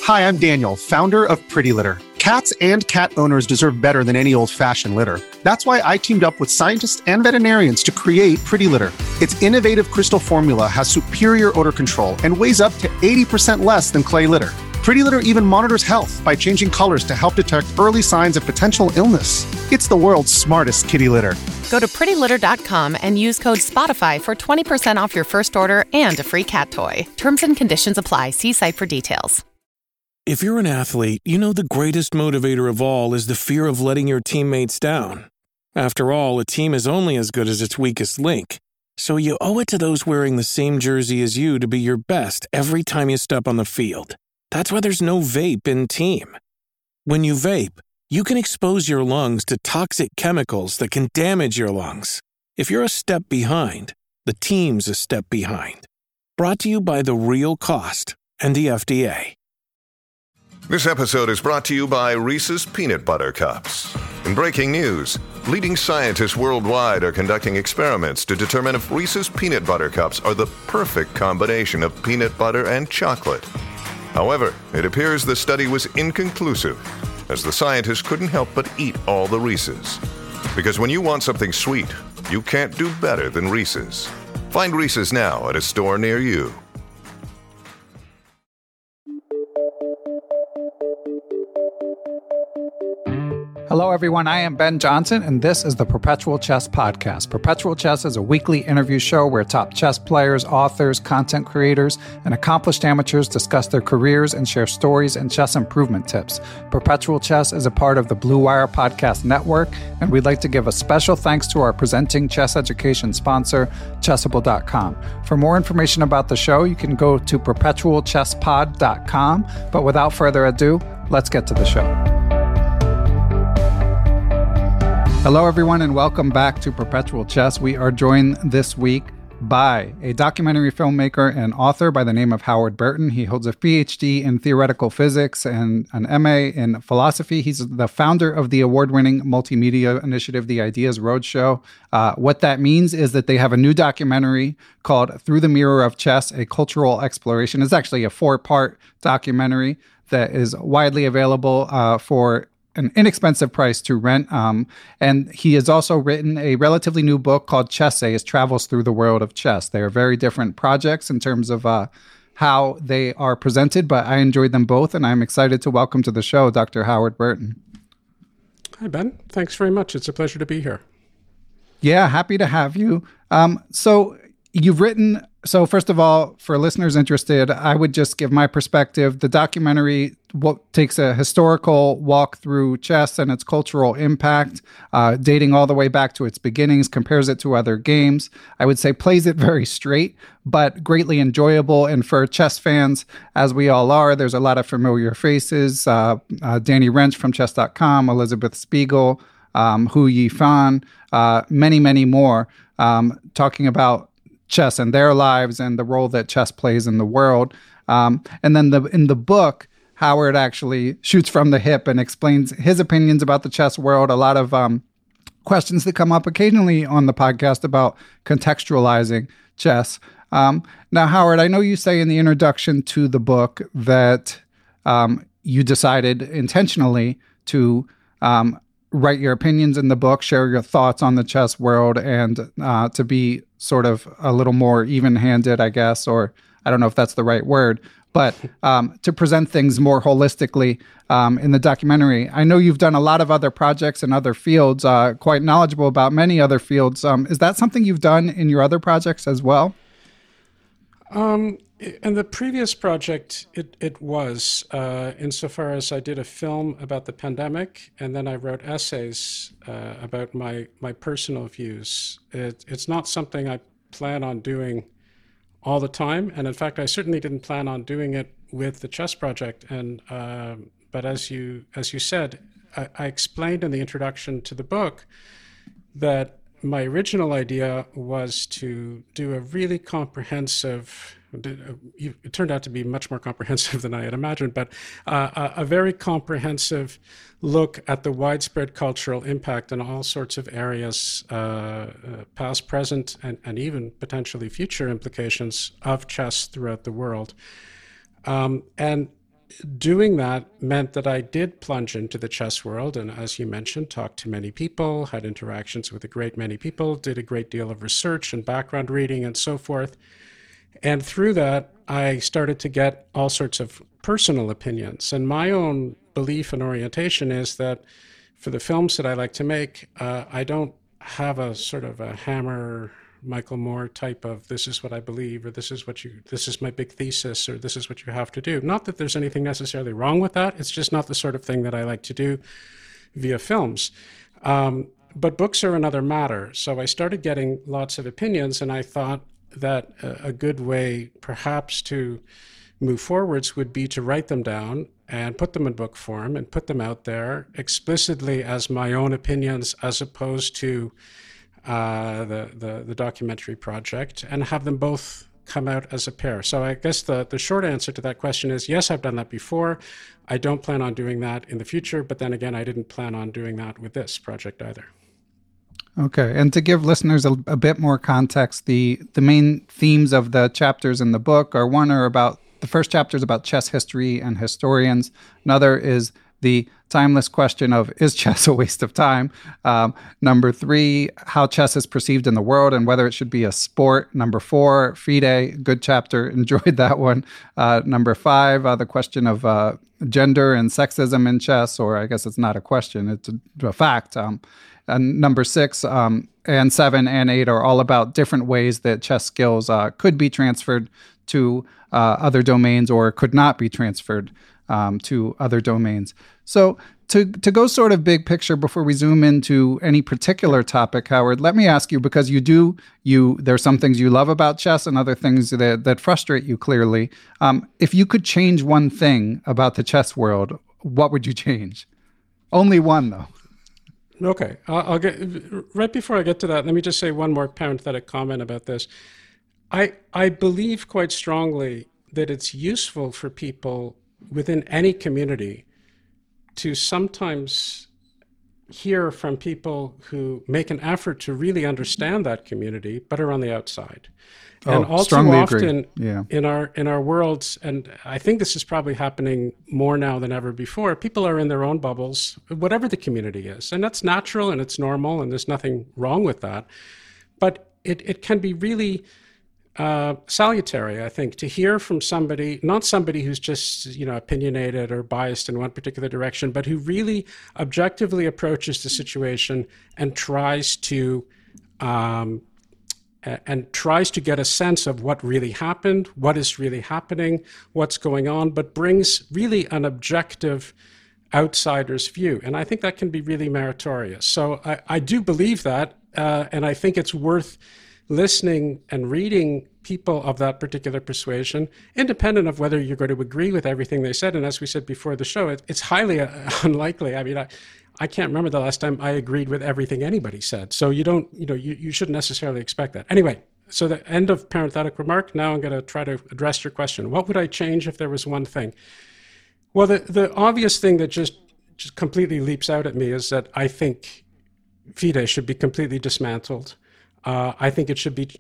Hi, I'm Daniel, founder of Pretty Litter. Cats and cat owners deserve better than any old-fashioned litter. That's why I teamed up with scientists and veterinarians to create Pretty Litter. Its innovative crystal formula has superior odor control and weighs up to 80% less than clay litter. Pretty Litter even monitors health by changing colors to help detect early signs of potential illness. It's the world's smartest kitty litter. Go to prettylitter.com and use code SPOTIFY for 20% off your first order and a free cat toy. Terms and conditions apply. See site for details. If you're an athlete, you know the greatest motivator of all is the fear of letting your teammates down. After all, a team is only as good as its weakest link. So you owe it to those wearing the same jersey as you to be your best every time you step on the field. That's why there's no vape in team. When you vape, you can expose your lungs to toxic chemicals that can damage your lungs. If you're a step behind, the team's a step behind. Brought to you by The Real Cost and the FDA. This episode is brought to you by Reese's Peanut Butter Cups. In breaking news, leading scientists worldwide are conducting experiments to determine if Reese's Peanut Butter Cups are the perfect combination of peanut butter and chocolate. However, it appears the study was inconclusive, as the scientists couldn't help but eat all the Reese's. Because when you want something sweet, you can't do better than Reese's. Find Reese's now at a store near you. Hello, everyone. I am Ben Johnson, and this is the Perpetual Chess Podcast. Perpetual Chess is a weekly interview show where top chess players, authors, content creators, and accomplished amateurs discuss their careers and share stories and chess improvement tips. Perpetual Chess is a part of the Blue Wire Podcast Network, and we'd like to give a special thanks to our presenting chess education sponsor, Chessable.com. For more information about the show, you can go to perpetualchesspod.com. But without further ado, let's get to the show. Hello, everyone, and welcome back to Perpetual Chess. We are joined this week by a documentary filmmaker and author by the name of Howard Burton. He holds a PhD in theoretical physics and an MA in philosophy. He's the founder of the award-winning multimedia initiative, The Ideas Roadshow. What that means is that they have a new documentary called Through the Mirror of Chess, A Cultural Exploration. It's actually a 4-part documentary that is widely available for an inexpensive price to rent. And he has also written a relatively new book called Chessays, Travels Through the World of Chess. They are very different projects in terms of how they are presented, but I enjoyed them both, and I'm excited to welcome to the show Dr. Howard Burton. Hi, Ben. Thanks very much. It's a pleasure to be here. Yeah, happy to have you. So you've written... So first of all, for listeners interested, I would just give my perspective. The documentary takes a historical walk through chess and its cultural impact, dating all the way back to its beginnings, compares it to other games. I would say plays it very straight, but greatly enjoyable. And for chess fans, as we all are, there's a lot of familiar faces. Danny Wrench from Chess.com, Elizabeth Spiegel, Hu Yifan, many, many more, talking about chess and their lives and the role that chess plays in the world. And then in the book, Howard actually shoots from the hip and explains his opinions about the chess world. A lot of questions that come up occasionally on the podcast about contextualizing chess. Now, Howard, I know you say in the introduction to the book that you decided intentionally to write your opinions in the book, share your thoughts on the chess world, and to be sort of a little more even-handed, I guess, or I don't know if that's the right word, but to present things more holistically in the documentary. I know you've done a lot of other projects in other fields, quite knowledgeable about many other fields. Is that something you've done in your other projects as well? In the previous project, it was, insofar as I did a film about the pandemic, and then I wrote essays about my personal views. It's not something I plan on doing all the time, and in fact, I certainly didn't plan on doing it with the chess project. And but as you said, I explained in the introduction to the book that my original idea was to do a really comprehensive, it turned out to be much more comprehensive than I had imagined, but a very comprehensive look at the widespread cultural impact in all sorts of areas, past, present, and even potentially future implications of chess throughout the world. And doing that meant that I did plunge into the chess world. And as you mentioned, talked to many people, had interactions with a great many people, did a great deal of research and background reading and so forth. And through that, I started to get all sorts of personal opinions. And my own belief and orientation is that for the films that I like to make, I don't have a sort of a Hammer, Michael Moore type of this is what I believe, or this is my big thesis, or this is what you have to do. Not that there's anything necessarily wrong with that. It's just not the sort of thing that I like to do via films. But books are another matter. So I started getting lots of opinions, and I thought that a good way perhaps to move forwards would be to write them down and put them in book form and put them out there explicitly as my own opinions, as opposed to the documentary project, and have them both come out as a pair. So I guess the short answer to that question is yes, I've done that before. I don't plan on doing that in the future, but then again, I didn't plan on doing that with this project either. Okay, and to give listeners a bit more context, the main themes of the chapters in the book are about the first chapter is about chess history and historians. Another is the timeless question of, is chess a waste of time? Number 3, how chess is perceived in the world and whether it should be a sport. Number 4, FIDE, good chapter, enjoyed that one. Number 5, the question of gender and sexism in chess, or I guess it's not a question, it's a fact. And number 6 and 7 and 8 are all about different ways that chess skills could be transferred to other domains or could not be transferred to other domains. So to go sort of big picture before we zoom into any particular topic, Howard, let me ask you, because there's some things you love about chess and other things that frustrate you clearly. If you could change one thing about the chess world, what would you change? Only one, though. Okay, I'll get right before I get to that. Let me just say one more parenthetic comment about this. I believe quite strongly that it's useful for people within any community to sometimes hear from people who make an effort to really understand that community, but are on the outside. And all too often in our worlds, and I think this is probably happening more now than ever before, people are in their own bubbles, whatever the community is. And that's natural and it's normal and there's nothing wrong with that. But it can be really salutary, I think, to hear from somebody, not somebody who's just, opinionated or biased in one particular direction, but who really objectively approaches the situation and tries to get a sense of what really happened, what is really happening, what's going on, but brings really an objective outsider's view. And I think that can be really meritorious. So I do believe that, and I think it's worth listening and reading people of that particular persuasion, independent of whether you're going to agree with everything they said. And as we said before the show, it's highly unlikely. I mean, I can't remember the last time I agreed with everything anybody said. So you shouldn't necessarily expect that. Anyway, so the end of parenthetic remark. Now I'm going to try to address your question. What would I change if there was one thing? Well, the obvious thing that just completely leaps out at me is that I think FIDE should be completely dismantled. I think it should be.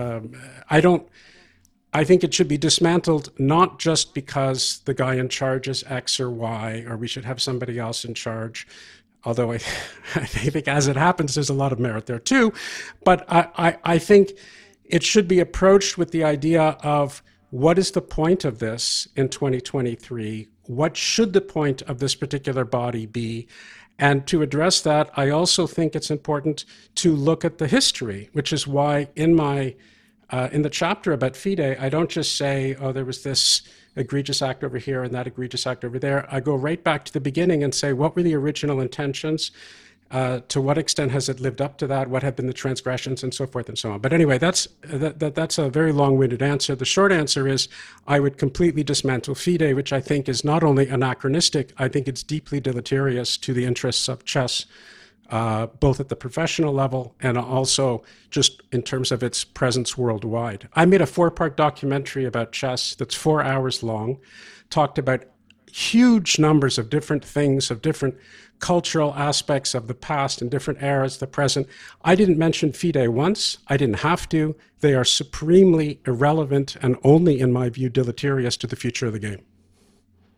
I think it should be dismantled not just because the guy in charge is X or Y, or we should have somebody else in charge. Although I think, as it happens, there's a lot of merit there too. But I think it should be approached with the idea of what is the point of this in 2023? What should the point of this particular body be? And to address that, I also think it's important to look at the history, which is why in the chapter about FIDE, I don't just say, oh, there was this egregious act over here and that egregious act over there. I go right back to the beginning and say, what were the original intentions? To what extent has it lived up to that? What have been the transgressions, and so forth and so on? But anyway, that's a very long-winded answer. The short answer is I would completely dismantle FIDE, which I think is not only anachronistic, I think it's deeply deleterious to the interests of chess, both at the professional level and also just in terms of its presence worldwide. I made a 4-part documentary about chess that's 4 hours long, talked about huge numbers of different things, of different cultural aspects of the past and different eras, the present. I didn't mention FIDE once. I didn't have to. They are supremely irrelevant and only, in my view, deleterious to the future of the game.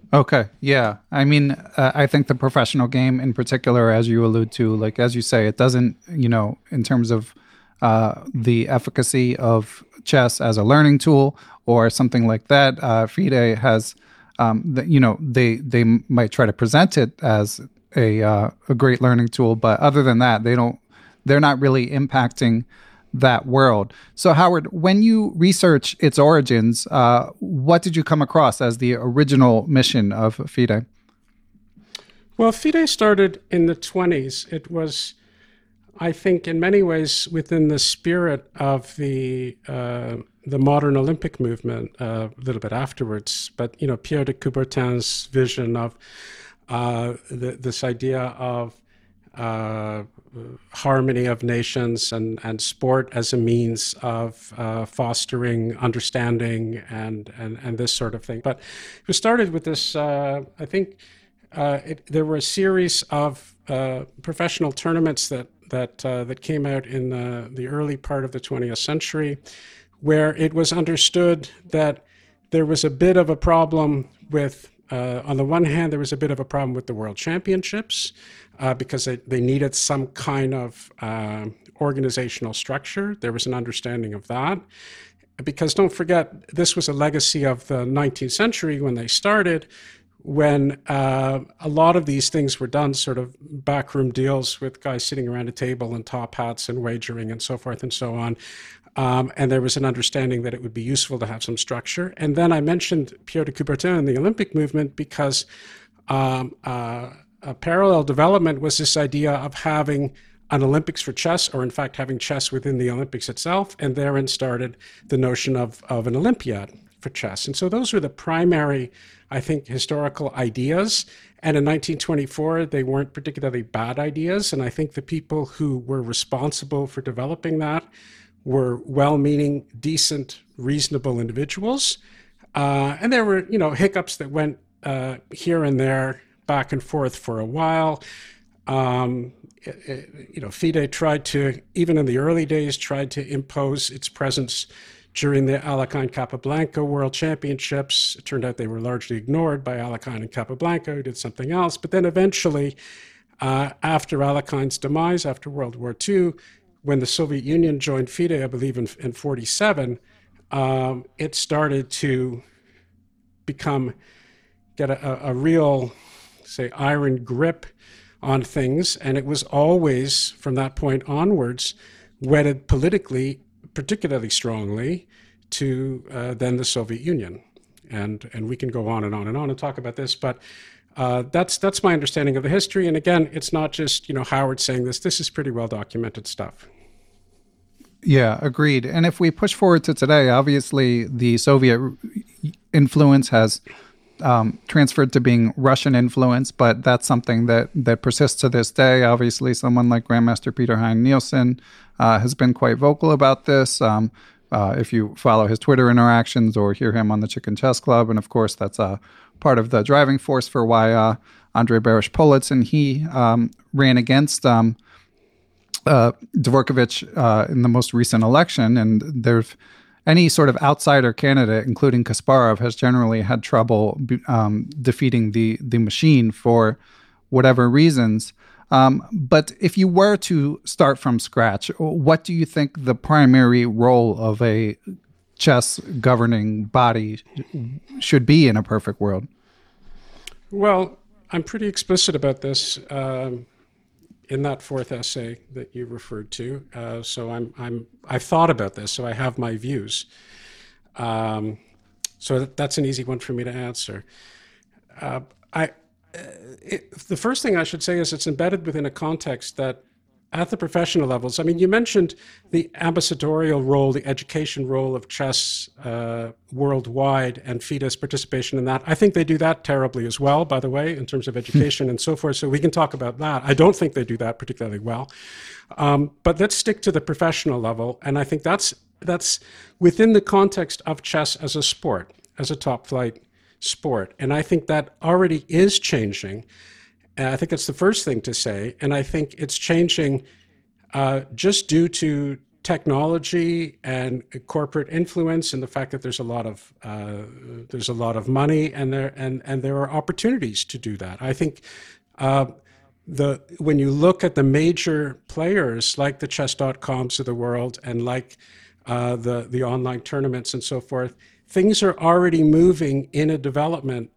Okay, yeah. I mean, I think the professional game in particular, as you allude to, like as you say, it doesn't, in terms of the efficacy of chess as a learning tool or something like that. FIDE has, they might try to present it as a great learning tool, but other than that, they're not really impacting that world. So Howard, when you research its origins, what did you come across as the original mission of FIDE? Well, FIDE started in the 1920s. It was, I think, in many ways within the spirit of the modern Olympic movement a little bit afterwards. But, Pierre de Coubertin's vision of this idea of harmony of nations and sport as a means of fostering understanding and this sort of thing. But it started with this, I think there were a series of professional tournaments that came out in the early part of the 20th century, where it was understood that there was a bit of a problem with on the one hand, there was a bit of a problem with the World Championships because they needed some kind of organizational structure. There was an understanding of that. Because don't forget, this was a legacy of the 19th century when they started, when a lot of these things were done sort of backroom deals with guys sitting around a table and top hats and wagering and so forth and so on. And there was an understanding that it would be useful to have some structure. And then I mentioned Pierre de Coubertin and the Olympic movement because a parallel development was this idea of having an Olympics for chess, or in fact having chess within the Olympics itself, and therein started the notion of an Olympiad for chess. And so those were the primary, I think, historical ideas. And in 1924, they weren't particularly bad ideas. And I think the people who were responsible for developing that were well-meaning, decent, reasonable individuals. And there were, hiccups that went here and there, back and forth for a while. FIDE tried to, even in the early days, tried to impose its presence during the Alekhine Capablanca World Championships. It turned out they were largely ignored by Alekhine and Capablanca, who did something else. But then eventually, after Alekhine's demise, after World War II, when the Soviet Union joined FIDE, I believe in 1947, it started to get a real, say, iron grip on things. And it was always, from that point onwards, wedded politically, particularly strongly, to then the Soviet Union. And we can go on and on and on and talk about this, but that's my understanding of the history. And again, it's not just, Howard saying this. This is pretty well documented stuff. Yeah, agreed. And if we push forward to today, obviously the Soviet influence has transferred to being Russian influence, but that's something that persists to this day. Obviously, someone like Grandmaster Peter Hein Nielsen has been quite vocal about this. If you follow his Twitter interactions or hear him on the Chicken Chess Club, and of course, that's part of the driving force for why Andrei Barish-Politz and he ran against Dvorkovich in the most recent election. And there's any sort of outsider candidate, including Kasparov, has generally had trouble defeating the machine for whatever reasons. But if you were to start from scratch, what do you think the primary role of a chess governing body should be in a perfect world? Well, I'm pretty explicit about this in that fourth essay that you referred to. So I've thought about this, so I have my views. So that's an easy one for me to answer. The first thing I should say is it's embedded within a context that at the professional levels, I mean, you mentioned the ambassadorial role, the education role of chess worldwide and FIDE's participation in that. I think they do that terribly as well, by the way, in terms of education and so forth. So we can talk about that. I don't think they do that particularly well. But let's stick to the professional level. And I think that's within the context of chess as a sport, as a top flight sport. And I think that already is changing. I think that's the first thing to say. And I think it's changing just due to technology and corporate influence, and the fact that there's a lot of money, and there are opportunities to do that. I think when you look at the major players like the chess.coms of the world and like the online tournaments and so forth, things are already moving in a development,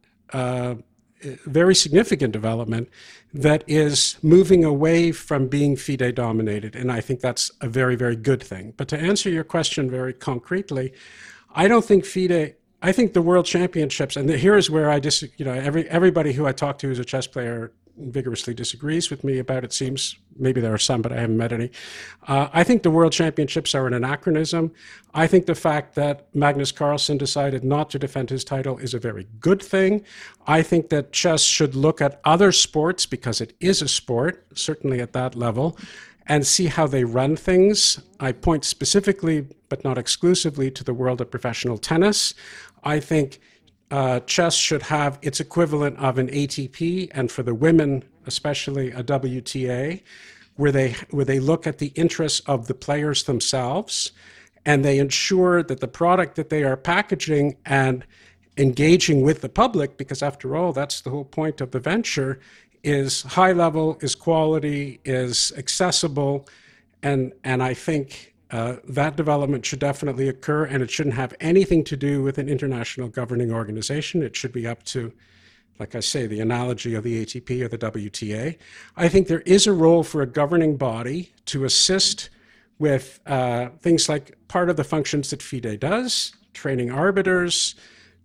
very significant development, that is moving away from being FIDE dominated. And I think that's a very, very good thing. But to answer your question very concretely, I don't think FIDE, I think the World Championships, and here is where everybody who I talk to who's a chess player vigorously disagrees with me about, it seems. Maybe there are some, but I haven't met any. I think the World Championships are an anachronism. I think the fact that Magnus Carlsen decided not to defend his title is a very good thing. I think that chess should look at other sports, because it is a sport, certainly at that level, and see how they run things. I point specifically, but not exclusively, to the world of professional tennis. I think chess should have its equivalent of an ATP, and for the women, especially a WTA, where they look at the interests of the players themselves, and they ensure that the product that they are packaging and engaging with the public, because after all, that's the whole point of the venture, is high level, is quality, is accessible, and I think that development should definitely occur, and it shouldn't have anything to do with an international governing organization. It should be up to, like I say, the analogy of the ATP or the WTA. I think there is a role for a governing body to assist with things like part of the functions that FIDE does, training arbiters,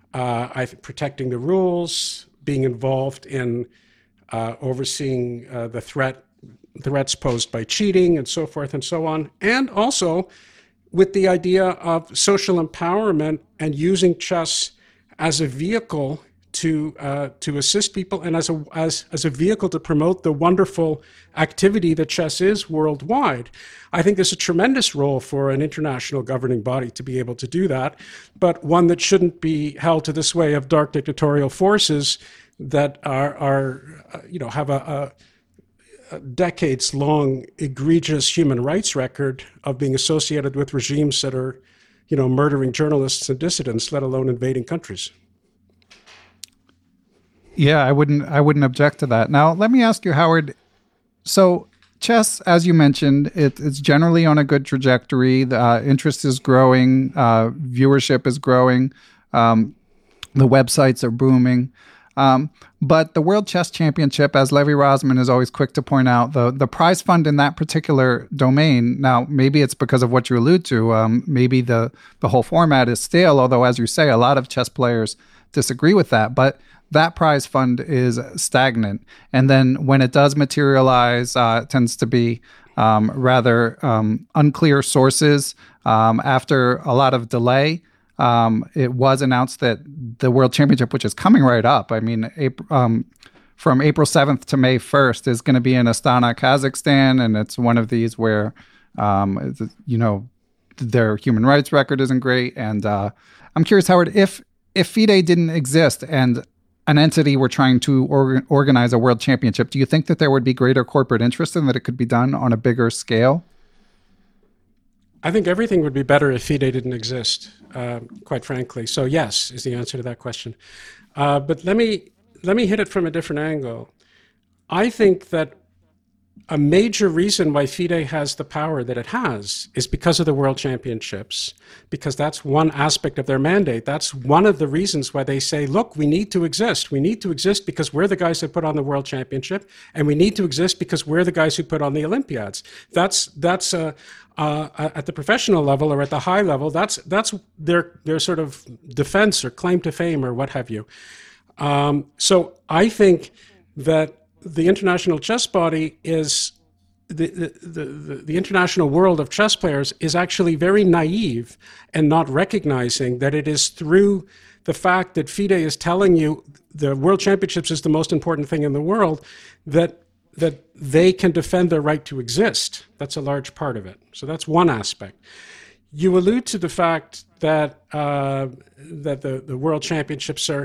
protecting the rules, being involved in overseeing the threats posed by cheating, and so forth and so on, and also with the idea of social empowerment and using chess as a vehicle to assist people, and as a vehicle to promote the wonderful activity that chess is worldwide. I think there's a tremendous role for an international governing body to be able to do that, but one that shouldn't be held to the sway of dark dictatorial forces that have a decades-long egregious human rights record of being associated with regimes that are, murdering journalists and dissidents, let alone invading countries. Yeah, I wouldn't object to that. Now, let me ask you, Howard. So, chess, as you mentioned, it's generally on a good trajectory. The interest is growing, viewership is growing, the websites are booming. But the World Chess Championship, as Levi Rosman is always quick to point out, the prize fund in that particular domain, now maybe it's because of what you allude to, maybe the whole format is stale, although as you say, a lot of chess players disagree with that, but that prize fund is stagnant. And then when it does materialize, it tends to be rather unclear sources. After a lot of delay, it was announced that the World Championship, which is coming right up, I mean, from April 7th to May 1st, is going to be in Astana, Kazakhstan, and it's one of these where, their human rights record isn't great. And I'm curious, Howard, if FIDE didn't exist and an entity were trying to organize a world championship, do you think that there would be greater corporate interest and that it could be done on a bigger scale? I think everything would be better if FIDE didn't exist, quite frankly. So yes, is the answer to that question. But let me hit it from a different angle. I think that a major reason why FIDE has the power that it has is because of the World Championships, because that's one aspect of their mandate. That's one of the reasons why they say, look, we need to exist. We need to exist because we're the guys that put on the World Championship, and we need to exist because we're the guys who put on the Olympiads. That's at the professional level or at the high level, that's their sort of defense or claim to fame or what have you. So I think that the international chess body is the international world of chess players is actually very naive and not recognizing that it is through the fact that FIDE is telling you the World Championships is the most important thing in the world that they can defend their right to exist. That's a large part of it. So that's one aspect. You allude to the fact that the World Championships are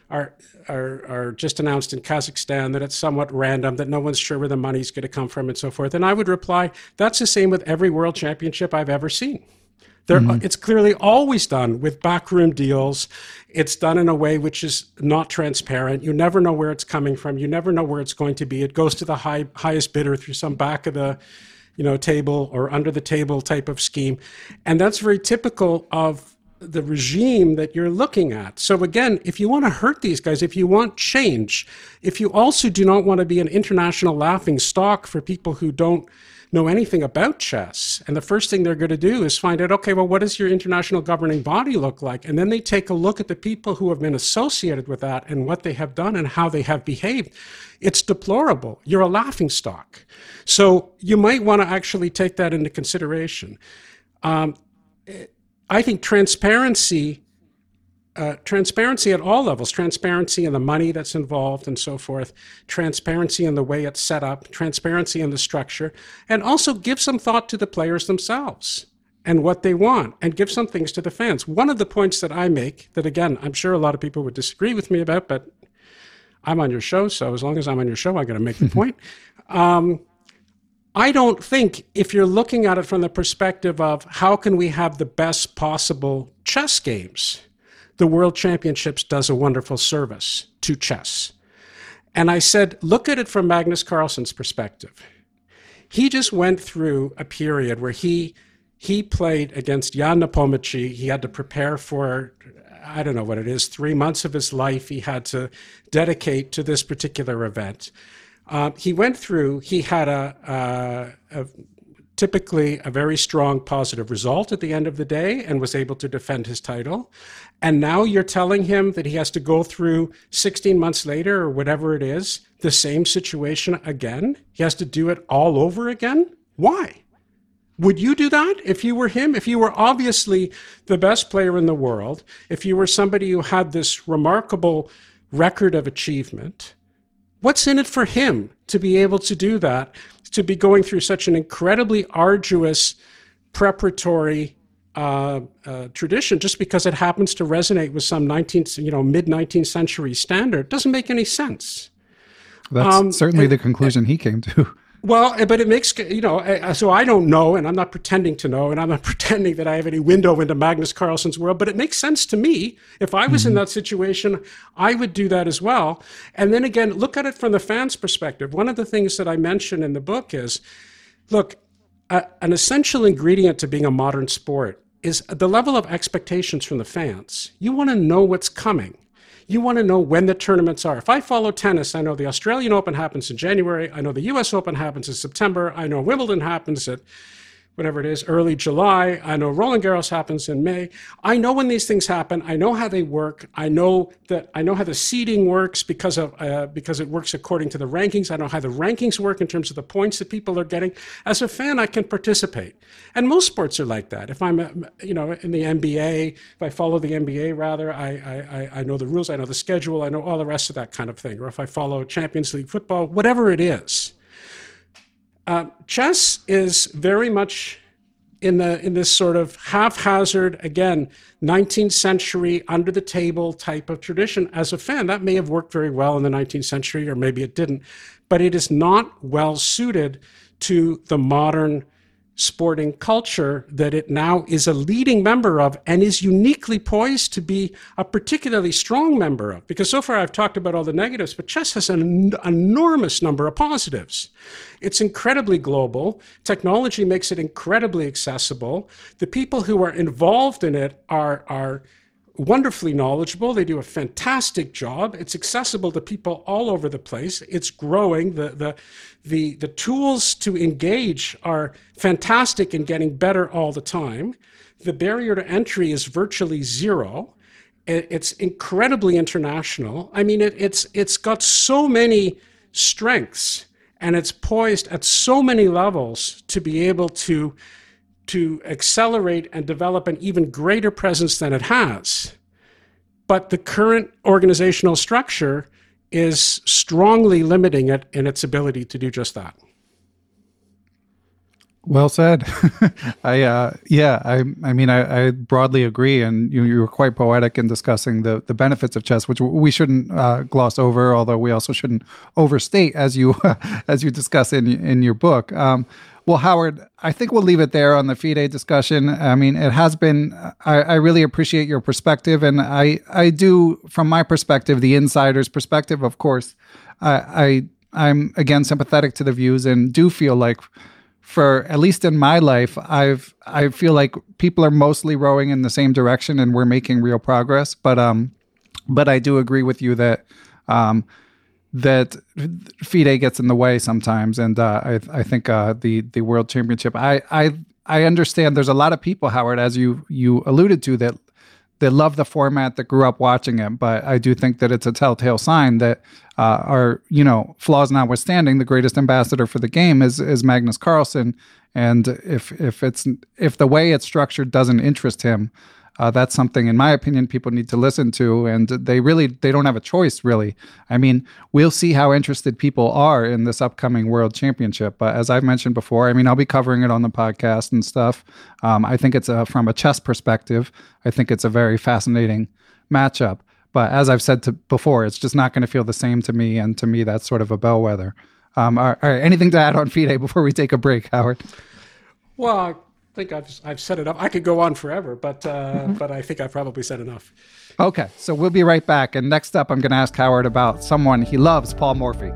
are just announced in Kazakhstan, that it's somewhat random, that no one's sure where the money's going to come from and so forth. And I would reply, that's the same with every world championship I've ever seen. It's clearly always done with backroom deals. It's done in a way which is not transparent. You never know where it's coming from. You never know where it's going to be. It goes to the highest bidder through some back of the table or under the table type of scheme. And that's very typical of the regime that you're looking at. So again, if you want to hurt these guys, if you want change, if you also do not want to be an international laughing stock for people who don't know anything about chess, and the first thing they're going to do is find out, okay, well, what does your international governing body look like? And then they take a look at the people who have been associated with that and what they have done and how they have behaved. It's deplorable. You're a laughing stock. So you might want to actually take that into consideration. I think transparency at all levels, transparency in the money that's involved and so forth, transparency in the way it's set up, transparency in the structure, and also give some thought to the players themselves and what they want, and give some things to the fans. One of the points that I make, that again, I'm sure a lot of people would disagree with me about, but I'm on your show, so as long as I'm on your show, I'm going to make the point. I don't think, if you're looking at it from the perspective of how can we have the best possible chess games, the World Championships does a wonderful service to chess. And I said, look at it from Magnus Carlsen's perspective. He just went through a period where he played against Jan Nepomniachtchi. He had to prepare for, I don't know what it is, 3 months of his life he had to dedicate to this particular event. He went through, he had typically a very strong positive result at the end of the day and was able to defend his title. And now you're telling him that he has to go through 16 months later or whatever it is, the same situation again? He has to do it all over again? Why? Would you do that if you were him? If you were obviously the best player in the world, if you were somebody who had this remarkable record of achievement, what's in it for him to be able to do that, to be going through such an incredibly arduous preparatory tradition just because it happens to resonate with some mid-19th century standard? Doesn't make any sense. That's certainly the conclusion he came to. Well, but it makes, so I don't know, and I'm not pretending to know, and I'm not pretending that I have any window into Magnus Carlsen's world, but it makes sense to me. If I was in that situation, I would do that as well. And then again, look at it from the fans' perspective. One of the things that I mention in the book is, look, an essential ingredient to being a modern sport is the level of expectations from the fans. You want to know what's coming. You want to know when the tournaments are. If I follow tennis, I know the Australian Open happens in January. I know the US Open happens in September. I know Wimbledon happens at whatever it is, early July. I know Roland Garros happens in May. I know when these things happen. I know how they work. I know how the seeding works because it works according to the rankings. I know how the rankings work in terms of the points that people are getting. As a fan, I can participate. And most sports are like that. If I'm, in the NBA, if I follow the NBA rather, I know the rules. I know the schedule. I know all the rest of that kind of thing. Or if I follow Champions League football, whatever it is. Chess is very much in this sort of haphazard, again, 19th century under the table type of tradition. As a fan, that may have worked very well in the 19th century, or maybe it didn't, but it is not well suited to the modern sporting culture that it now is a leading member of and is uniquely poised to be a particularly strong member of. Because so far I've talked about all the negatives, but chess has an enormous number of positives. It's incredibly global. Technology makes it incredibly accessible. The people who are involved in it are wonderfully knowledgeable. They do a fantastic job. It's accessible to people all over the place. It's growing. The tools to engage are fantastic and getting better all the time. The barrier to entry is virtually zero. It's incredibly international. I mean, it's got so many strengths, and it's poised at so many levels to be able to accelerate and develop an even greater presence than it has. But the current organizational structure is strongly limiting it in its ability to do just that. Well said. I broadly agree, and you were quite poetic in discussing the benefits of chess, which we shouldn't gloss over, although we also shouldn't overstate, as you as you discuss in your book. Well, Howard, I think we'll leave it there on the FIDE discussion. I mean, it has been. I really appreciate your perspective, and I do, from my perspective, the insider's perspective. Of course, I'm again sympathetic to the views, and do feel like, for at least in my life, I feel like people are mostly rowing in the same direction, and we're making real progress. But I do agree with you that that FIDE gets in the way sometimes, and I think the World Championship. I understand there's a lot of people, Howard, as you alluded to, that love the format, that grew up watching it, but I do think that it's a telltale sign that our, flaws notwithstanding, the greatest ambassador for the game is Magnus Carlsen, and if the way it's structured doesn't interest him, that's something, in my opinion, people need to listen to, and they don't have a choice, really. I mean, we'll see how interested people are in this upcoming World Championship, but as I've mentioned before, I mean, I'll be covering it on the podcast and stuff. I think it's from a chess perspective, I think it's a very fascinating matchup, but as I've said before, it's just not going to feel the same to me, and to me, that's sort of a bellwether. All right, anything to add on FIDE before we take a break, Howard? Well, I think I've said enough. I could go on forever, but I think I've probably said enough. Okay, so we'll be right back. And next up, I'm going to ask Howard about someone he loves, Paul Morphy.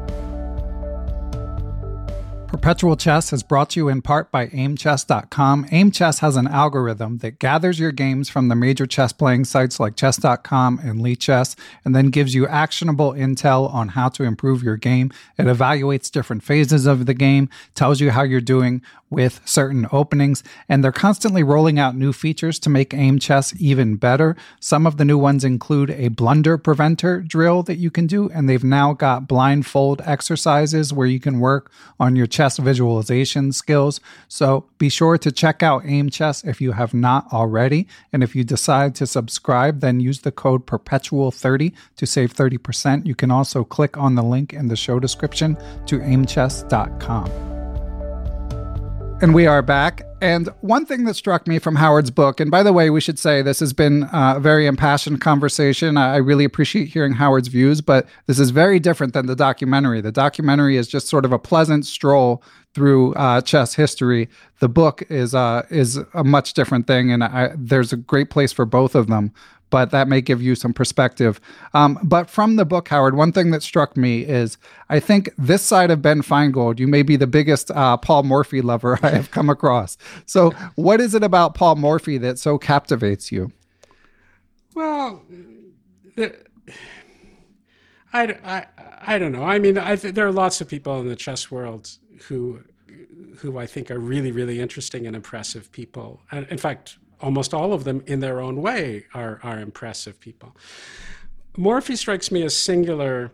Perpetual Chess is brought to you in part by aimchess.com. Aimchess has an algorithm that gathers your games from the major chess playing sites like chess.com and Lichess, and then gives you actionable intel on how to improve your game. It evaluates different phases of the game, tells you how you're doing with certain openings, and they're constantly rolling out new features to make aim chess even better. Some of the new ones include a blunder preventer drill that you can do, and they've now got blindfold exercises where you can work on your chess visualization skills. So be sure to check out Aim Chess if you have not already, and if you decide to subscribe, then use the code PERPETUAL30 to save 30%. You can also click on the link in the show description to aimchess.com. And we are back. And one thing that struck me from Howard's book, and by the way, we should say this has been a very impassioned conversation. I really appreciate hearing Howard's views, but this is very different than the documentary. The documentary is just sort of a pleasant stroll through chess history. The book is a much different thing, and there's a great place for both of them. But that may give you some perspective. But from the book, Howard, one thing that struck me is I think this side of Ben Feingold, you may be the biggest Paul Morphy lover I have come across. So what is it about Paul Morphy that so captivates you? Well, I don't know. I mean, there are lots of people in the chess world who I think are really, really interesting and impressive people. And in fact, almost all of them in their own way are impressive people. Morphy strikes me as singular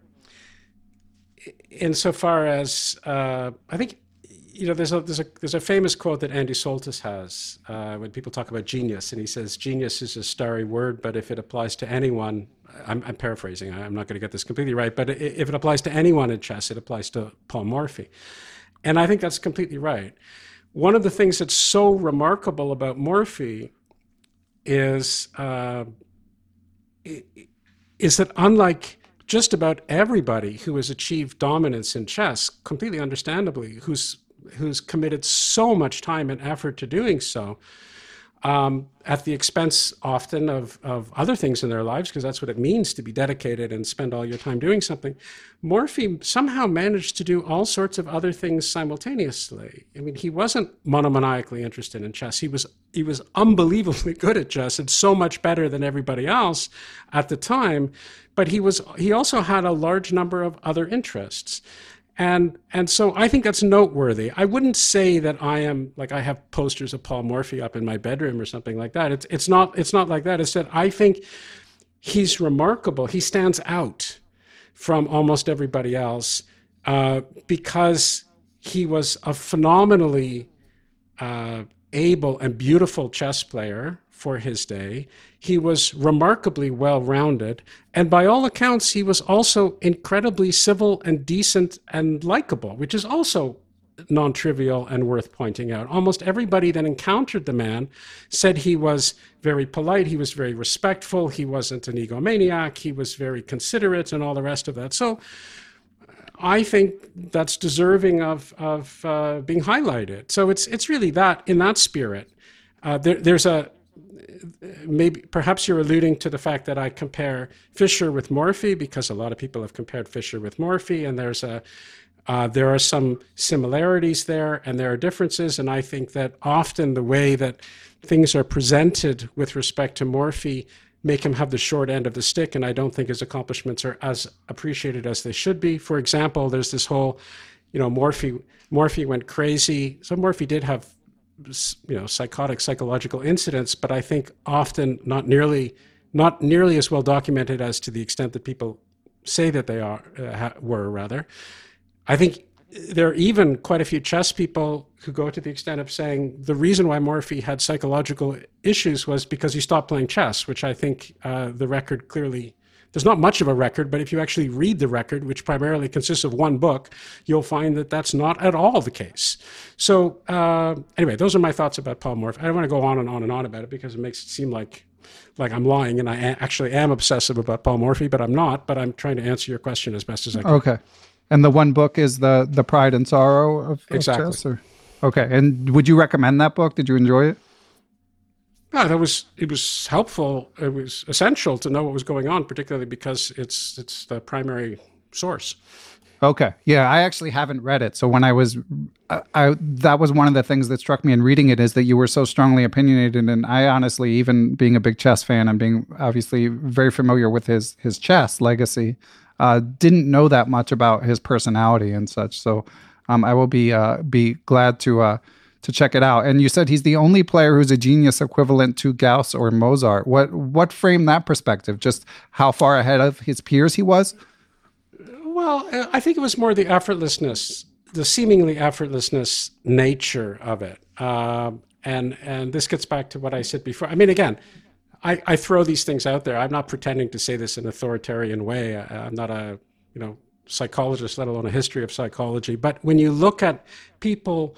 insofar as I think, there's a famous quote that Andy Soltis has when people talk about genius, and he says genius is a starry word, but if it applies to anyone, I'm paraphrasing, I'm not going to get this completely right, but if it applies to anyone in chess, it applies to Paul Morphy. And I think that's completely right. One of the things that's so remarkable about Morphy is that unlike just about everybody who has achieved dominance in chess, completely understandably, who's committed so much time and effort to doing so, at the expense often of other things in their lives, because that's what it means to be dedicated and spend all your time doing something. Morphy somehow managed to do all sorts of other things simultaneously. I mean, he wasn't monomaniacally interested in chess. He was unbelievably good at chess and so much better than everybody else at the time, but he also had a large number of other interests. And so I think that's noteworthy. I wouldn't say that I have posters of Paul Morphy up in my bedroom or something like that. It's not like that. It's that I think he's remarkable. He stands out from almost everybody else because he was a phenomenally able and beautiful chess player for his day. He was remarkably well-rounded, and by all accounts, he was also incredibly civil and decent and likable, which is also non-trivial and worth pointing out. Almost everybody that encountered the man said he was very polite, he was very respectful, he wasn't an egomaniac, he was very considerate, and all the rest of that. So I think that's deserving of being highlighted. So it's really that, in that spirit. There's a, maybe perhaps you're alluding to the fact that I compare Fischer with Morphy, because a lot of people have compared Fischer with Morphy, and there are some similarities there and there are differences. And I think that often the way that things are presented with respect to Morphy make him have the short end of the stick, and I don't think his accomplishments are as appreciated as they should be. For example, there's this whole, Morphy went crazy. So Morphy did have, psychological incidents, but I think often not nearly as well documented as to the extent that people say that they were rather. I think there are even quite a few chess people who go to the extent of saying the reason why Morphy had psychological issues was because he stopped playing chess, which I think the record clearly, there's not much of a record, but if you actually read the record, which primarily consists of one book, you'll find that that's not at all the case. So anyway, those are my thoughts about Paul Morphy. I don't want to go on and on and on about it because it makes it seem like I'm lying, and I actually am obsessive about Paul Morphy, but I'm not. But I'm trying to answer your question as best as I can. Okay. And the one book is the Pride and Sorrow of exactly. Chess? Okay. And would you recommend that book? Did you enjoy it? Yeah, it was helpful. It was essential to know what was going on, particularly because it's the primary source. Okay. Yeah, I actually haven't read it. So when I that was one of the things that struck me in reading it, is that you were so strongly opinionated. And I honestly, even being a big chess fan and being obviously very familiar with his chess legacy, didn't know that much about his personality and such. So I will be glad to check it out. And you said he's the only player who's a genius equivalent to Gauss or Mozart. What framed that perspective? Just how far ahead of his peers he was? Well, I think it was more the effortlessness, the seemingly effortlessness nature of it. And this gets back to what I said before. I mean, again, I throw these things out there. I'm not pretending to say this in an authoritarian way. I'm not a psychologist, let alone a history of psychology. But when you look at people,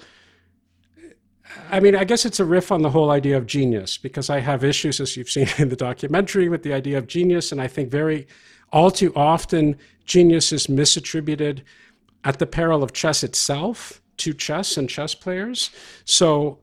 I mean, I guess it's a riff on the whole idea of genius, because I have issues, as you've seen in the documentary, with the idea of genius. And I think all too often, genius is misattributed at the peril of chess itself to chess and chess players. So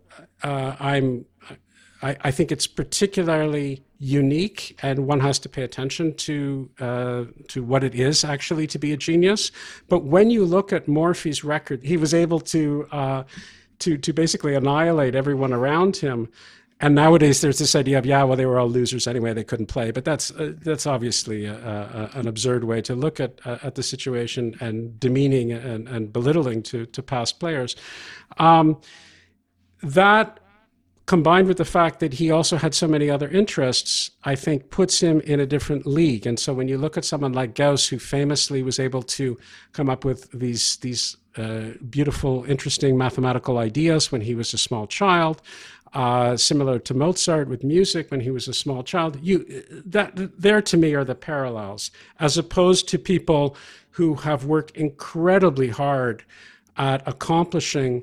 I think it's particularly unique, and one has to pay attention to what it is actually to be a genius. But when you look at Morphy's record, he was able to basically annihilate everyone around him. And nowadays there's this idea of, they were all losers anyway, they couldn't play. But that's obviously an absurd way to look at the situation, and demeaning and belittling to past players. That, combined with the fact that he also had so many other interests, I think puts him in a different league. And so when you look at someone like Gauss, who famously was able to come up with these beautiful, interesting mathematical ideas when he was a small child, similar to Mozart with music when he was a small child, there to me are the parallels, as opposed to people who have worked incredibly hard at accomplishing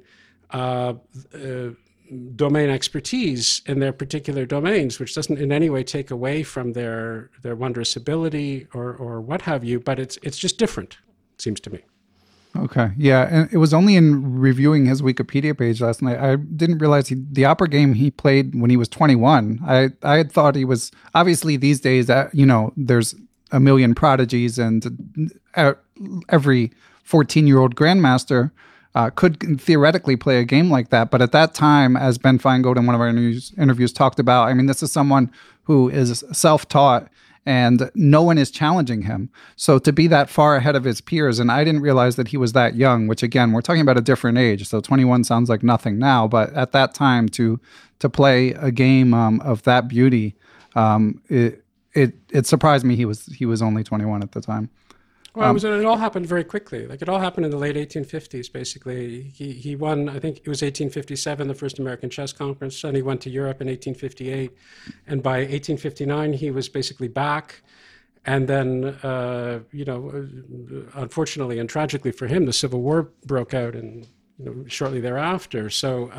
domain expertise in their particular domains, which doesn't in any way take away from their wondrous ability or what have you, but it's just different, it seems to me. Okay, yeah, and it was only in reviewing his Wikipedia page last night, I didn't realize the opera game he played when he was 21. I had thought he was, obviously these days, there's a million prodigies, and every 14-year-old grandmaster could theoretically play a game like that. But at that time, as Ben Feingold in one of our interviews talked about, I mean, this is someone who is self-taught, and no one is challenging him. So to be that far ahead of his peers, and I didn't realize that he was that young, which again, we're talking about a different age. So 21 sounds like nothing now, but at that time to play a game of that beauty, it surprised me he was only 21 at the time. Well, it all happened very quickly. Like, it all happened in the late 1850s, basically. He won, I think it was 1857, the first American Chess Conference, and he went to Europe in 1858. And by 1859, he was basically back. And then, unfortunately and tragically for him, the Civil War broke out in shortly thereafter. So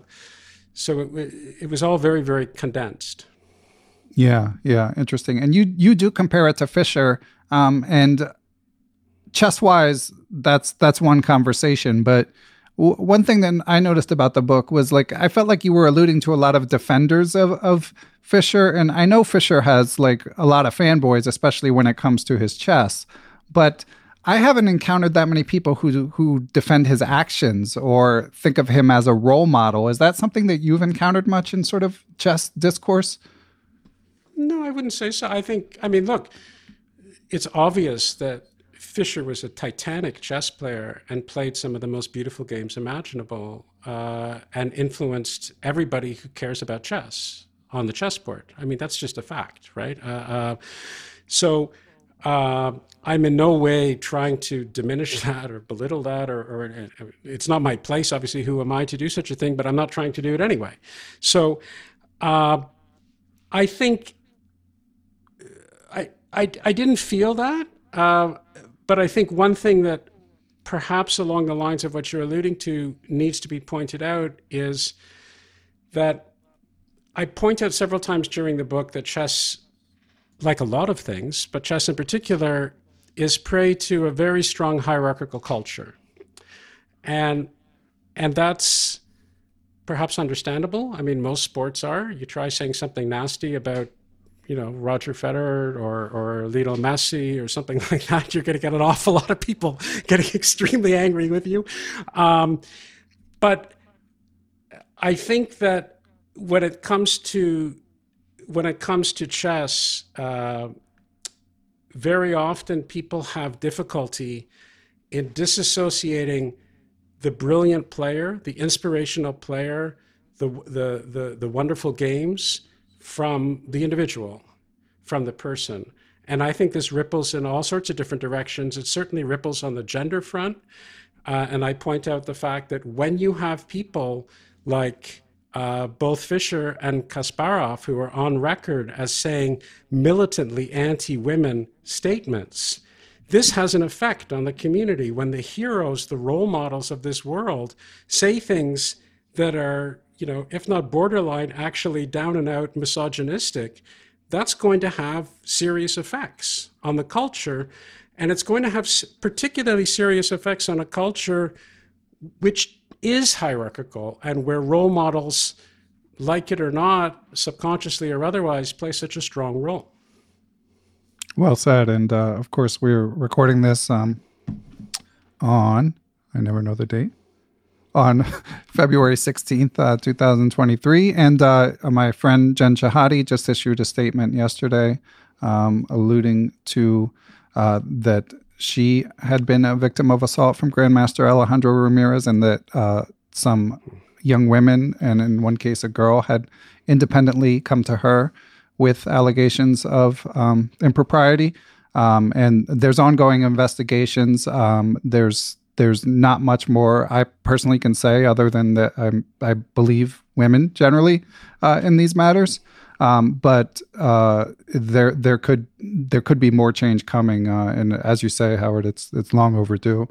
it was all very, very condensed. Yeah, interesting. And you do compare it to Fischer, and chess-wise, that's one conversation. But one thing that I noticed about the book was, like, I felt like you were alluding to a lot of defenders of Fischer, and I know Fischer has like a lot of fanboys, especially when it comes to his chess. But I haven't encountered that many people who defend his actions or think of him as a role model. Is that something that you've encountered much in sort of chess discourse? No, I wouldn't say so. I mean, look, it's obvious that Fischer was a titanic chess player and played some of the most beautiful games imaginable, and influenced everybody who cares about chess on the chessboard. I mean, that's just a fact, right? So I'm in no way trying to diminish that or belittle that, or it's not my place, obviously. Who am I to do such a thing? But I'm not trying to do it anyway. So I think I didn't feel that, but I think one thing that perhaps along the lines of what you're alluding to needs to be pointed out is that I point out several times during the book that chess, like a lot of things, but chess in particular, is prey to a very strong hierarchical culture. And that's perhaps understandable. I mean, most sports are. You try saying something nasty about, Roger Federer or Lionel Messi or something like that, you're going to get an awful lot of people getting extremely angry with you. But I think that when it comes to chess, very often people have difficulty in disassociating the brilliant player, the inspirational player, the wonderful games from the individual, from the person. And I think this ripples in all sorts of different directions. It certainly ripples on the gender front. And I point out the fact that when you have people like both Fischer and Kasparov, who are on record as saying militantly anti-women statements, this has an effect on the community. When the heroes, the role models of this world, say things that are, if not borderline, actually down and out misogynistic, that's going to have serious effects on the culture. And it's going to have particularly serious effects on a culture which is hierarchical and where role models, like it or not, subconsciously or otherwise, play such a strong role. Well said. And of course, we're recording this on, I never know the date, on February 16th, 2023. And my friend Jen Shahade just issued a statement yesterday alluding to that she had been a victim of assault from Grandmaster Alejandro Ramirez, and that some young women, and in one case a girl, had independently come to her with allegations of impropriety. And there's ongoing investigations. There's not much more I personally can say other than that I believe women generally in these matters. But there could be more change coming, and as you say, Howard, it's long overdue.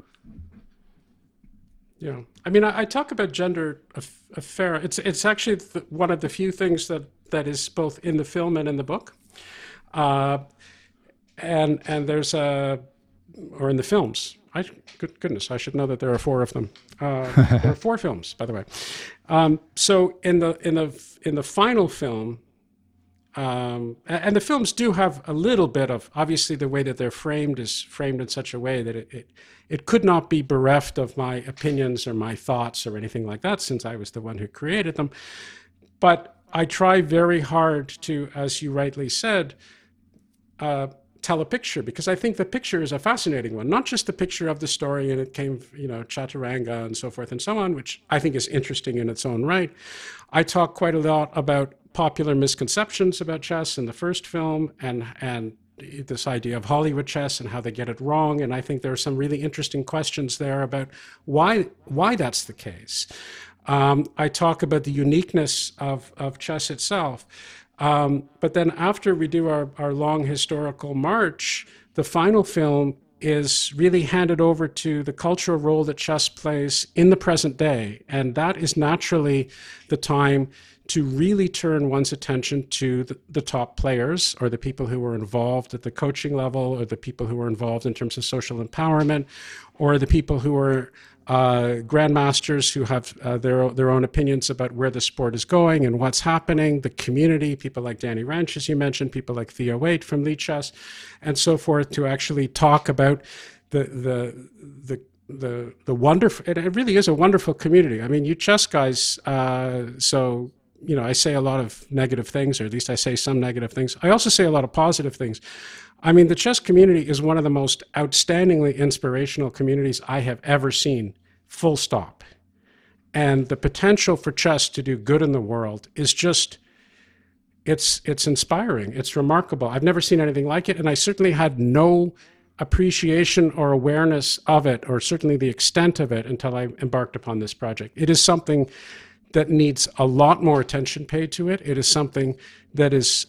Yeah, I mean, I talk about gender a fair. It's actually one of the few things that is both in the film and in the book, and there's or in the films. Goodness, I should know that there are 4 of them. There are 4 films, by the way. So in the final film. And the films do have a little bit of, obviously the way that they're framed is framed in such a way that it could not be bereft of my opinions or my thoughts or anything like that, since I was the one who created them. But I try very hard to, as you rightly said, tell a picture, because I think the picture is a fascinating one, not just the picture of the story, and it came, Chaturanga and so forth and so on, which I think is interesting in its own right. I talk quite a lot about popular misconceptions about chess in the first film, and this idea of Hollywood chess and how they get it wrong. And I think there are some really interesting questions there about why that's the case. I talk about the uniqueness of chess itself. But then after we do our long historical march, the final film is really handed over to the cultural role that chess plays in the present day. And that is naturally the time to really turn one's attention to the top players, or the people who are involved at the coaching level, or the people who are involved in terms of social empowerment, or the people who are grandmasters who have their own opinions about where the sport is going and what's happening, the community, people like Danny Wrench, as you mentioned, people like Theo Waite from Lichess, and so forth, to actually talk about the wonderful, it really is a wonderful community. I mean, you chess guys, so, you know, I say a lot of negative things, or at least I say some negative things. I also say a lot of positive things. I mean, the chess community is one of the most outstandingly inspirational communities I have ever seen, full stop. And the potential for chess to do good in the world is just, it's inspiring. It's remarkable. I've never seen anything like it. And I certainly had no appreciation or awareness of it, or certainly the extent of it, until I embarked upon this project. It is something that needs a lot more attention paid to it. It is something that is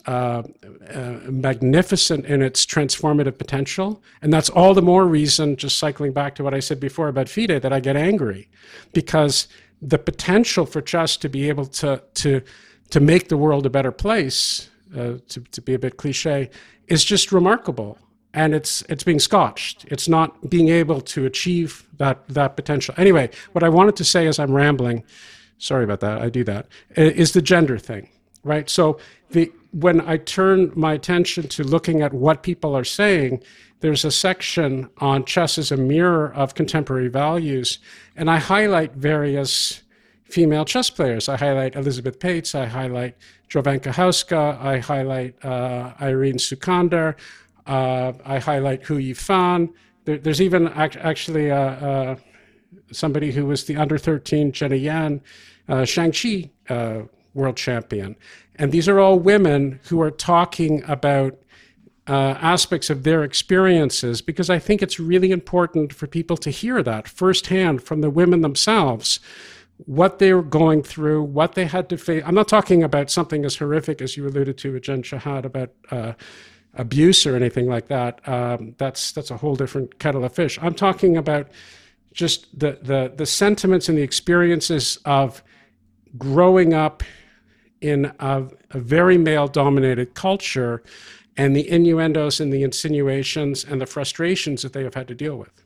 magnificent in its transformative potential. And that's all the more reason, just cycling back to what I said before about FIDE, that I get angry, because the potential for chess to be able to make the world a better place, to be a bit cliche, is just remarkable. And it's being scotched. It's not being able to achieve that potential. Anyway, what I wanted to say, as I'm rambling, sorry about that, I do that, is the gender thing, right? So when I turn my attention to looking at what people are saying, there's a section on chess as a mirror of contemporary values, and I highlight various female chess players. I highlight Elizabeth Pates, I highlight Jovanka Hauska, I highlight Irene Sukandar, I highlight Hu Yifan. There's even actually somebody who was the under-13 Jenna Yan, Shang-Chi world champion. And these are all women who are talking about aspects of their experiences, because I think it's really important for people to hear that firsthand from the women themselves, what they were going through, what they had to face. I'm not talking about something as horrific as you alluded to with Jen Shahad about abuse or anything like that. That's a whole different kettle of fish. I'm talking about just the sentiments and the experiences of growing up in a very male-dominated culture, and the innuendos and the insinuations and the frustrations that they have had to deal with.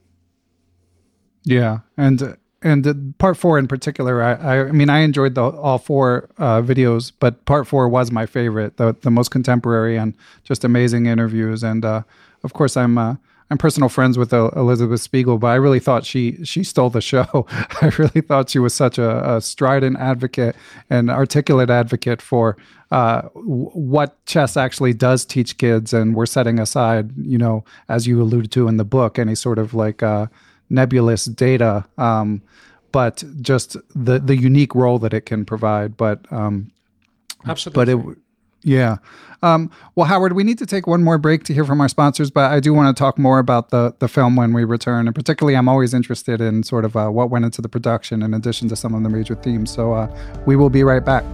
Yeah, and part 4 in particular, I mean, I enjoyed all 4 videos, but part 4 was my favorite, the most contemporary and just amazing interviews. And of course, I'm personal friends with Elizabeth Spiegel, but I really thought she stole the show. I really thought she was such a strident advocate and articulate advocate for what chess actually does teach kids. And we're setting aside, you know, as you alluded to in the book, any sort of like nebulous data, but just the unique role that it can provide. But absolutely. Yeah. Well, Howard, we need to take one more break to hear from our sponsors, but I do want to talk more about the film when we return. And particularly, I'm always interested in sort of what went into the production in addition to some of the major themes. So we will be right back.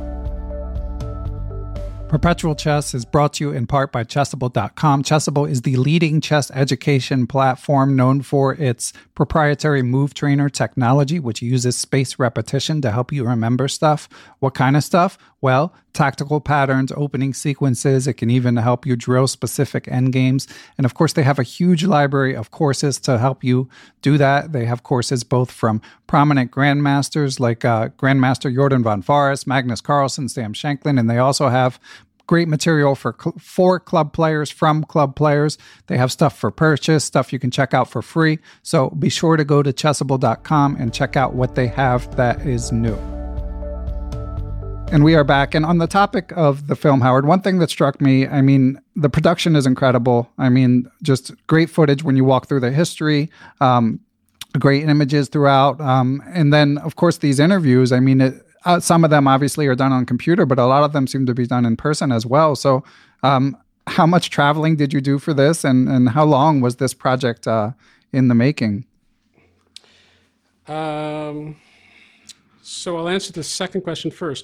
Perpetual Chess is brought to you in part by Chessable.com. Chessable is the leading chess education platform known for its proprietary move trainer technology, which uses spaced repetition to help you remember stuff. What kind of stuff? Well, tactical patterns, opening sequences. It can even help you drill specific endgames. And of course, they have a huge library of courses to help you do that. They have courses both from prominent grandmasters like Grandmaster Jordan von Forest, Magnus Carlsen, Sam Shankland, and they also have great material for club players from club players. They have stuff for purchase, stuff you can check out for free. So be sure to go to Chessable.com and check out what they have that is new. And we are back. And on the topic of the film, Howard, one thing that struck me, I mean, the production is incredible. I mean, just great footage when you walk through the history, great images throughout. And then, of course, these interviews, I mean, some of them obviously are done on computer, but a lot of them seem to be done in person as well. So how much traveling did you do for this? And how long was this project in the making? So I'll answer the second question first.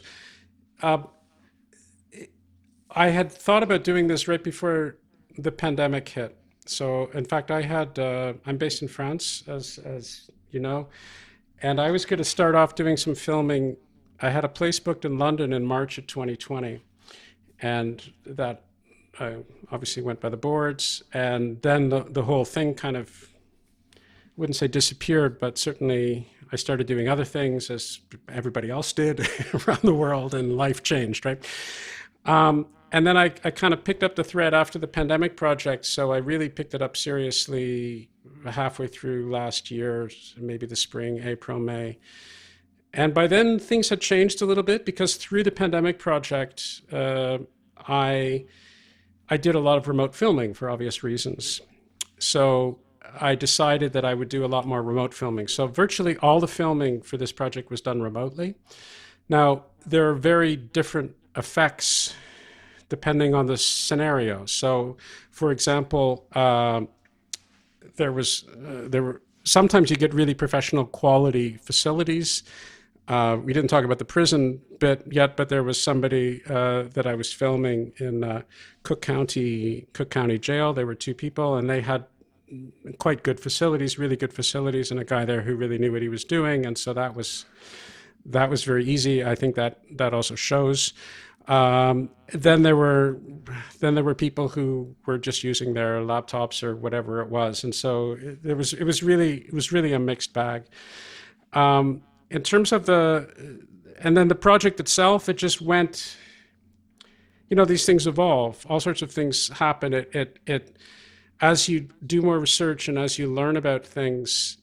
I had thought about doing this right before the pandemic hit. So in fact, I'm based in France, as you know, and I was going to start off doing some filming. I had a place booked in London in March of 2020, and that obviously went by the boards. And then the whole thing kind of, wouldn't say disappeared, but certainly I started doing other things as everybody else did around the world, and life changed, right? And then I kind of picked up the thread after the pandemic project. So I really picked it up seriously halfway through last year, maybe the spring, April, May. And by then things had changed a little bit, because through the pandemic project, I did a lot of remote filming for obvious reasons. So I decided that I would do a lot more remote filming. So virtually all the filming for this project was done remotely. Now, there are very different effects depending on the scenario. So, for example, there were sometimes you get really professional quality facilities. We didn't talk about the prison bit yet, but there was somebody that I was filming in Cook County Jail. There were two people, and they had quite good facilities, really good facilities, and a guy there who really knew what he was doing. And so that was very easy. I think that also shows. Then there were people who were just using their laptops or whatever it was, and so it was really a mixed bag. In terms of and then the project itself, it just went. These things evolve. All sorts of things happen. It as you do more research and as you learn about things,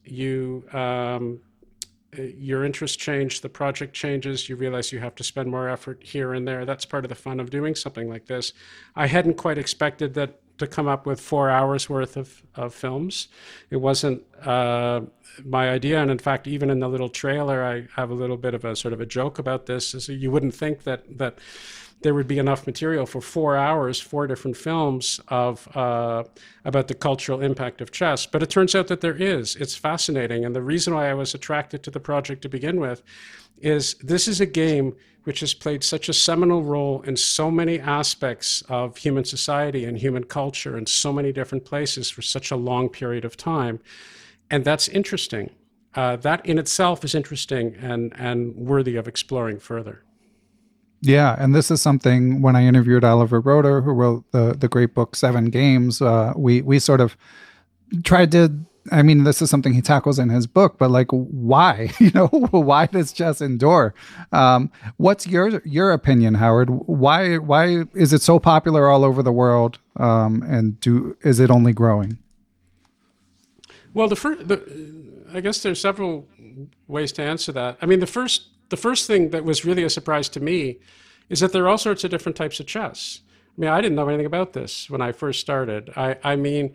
your interests change, the project changes, you realize you have to spend more effort here and there. That's part of the fun of doing something like this. I hadn't quite expected that to come up with 4 hours worth of films. It wasn't my idea. And in fact, even in the little trailer, I have a little bit of a sort of a joke about this. So you wouldn't think that there would be enough material for 4 hours, 4 different films about the cultural impact of chess. But it turns out that there is. It's fascinating. And the reason why I was attracted to the project to begin with is this is a game which has played such a seminal role in so many aspects of human society and human culture in so many different places for such a long period of time. And that's interesting. That in itself is interesting and worthy of exploring further. Yeah, and this is something when I interviewed Oliver Roeder, who wrote the great book 7 Games, we sort of tried to, I mean, this is something he tackles in his book, but like, why? Why does chess endure? What's your opinion, Howard? Why is it so popular all over the world, and is it only growing? Well, I guess there's several ways to answer that. I mean, the first thing that was really a surprise to me is that there are all sorts of different types of chess. I mean, I didn't know anything about this when I first started. I mean,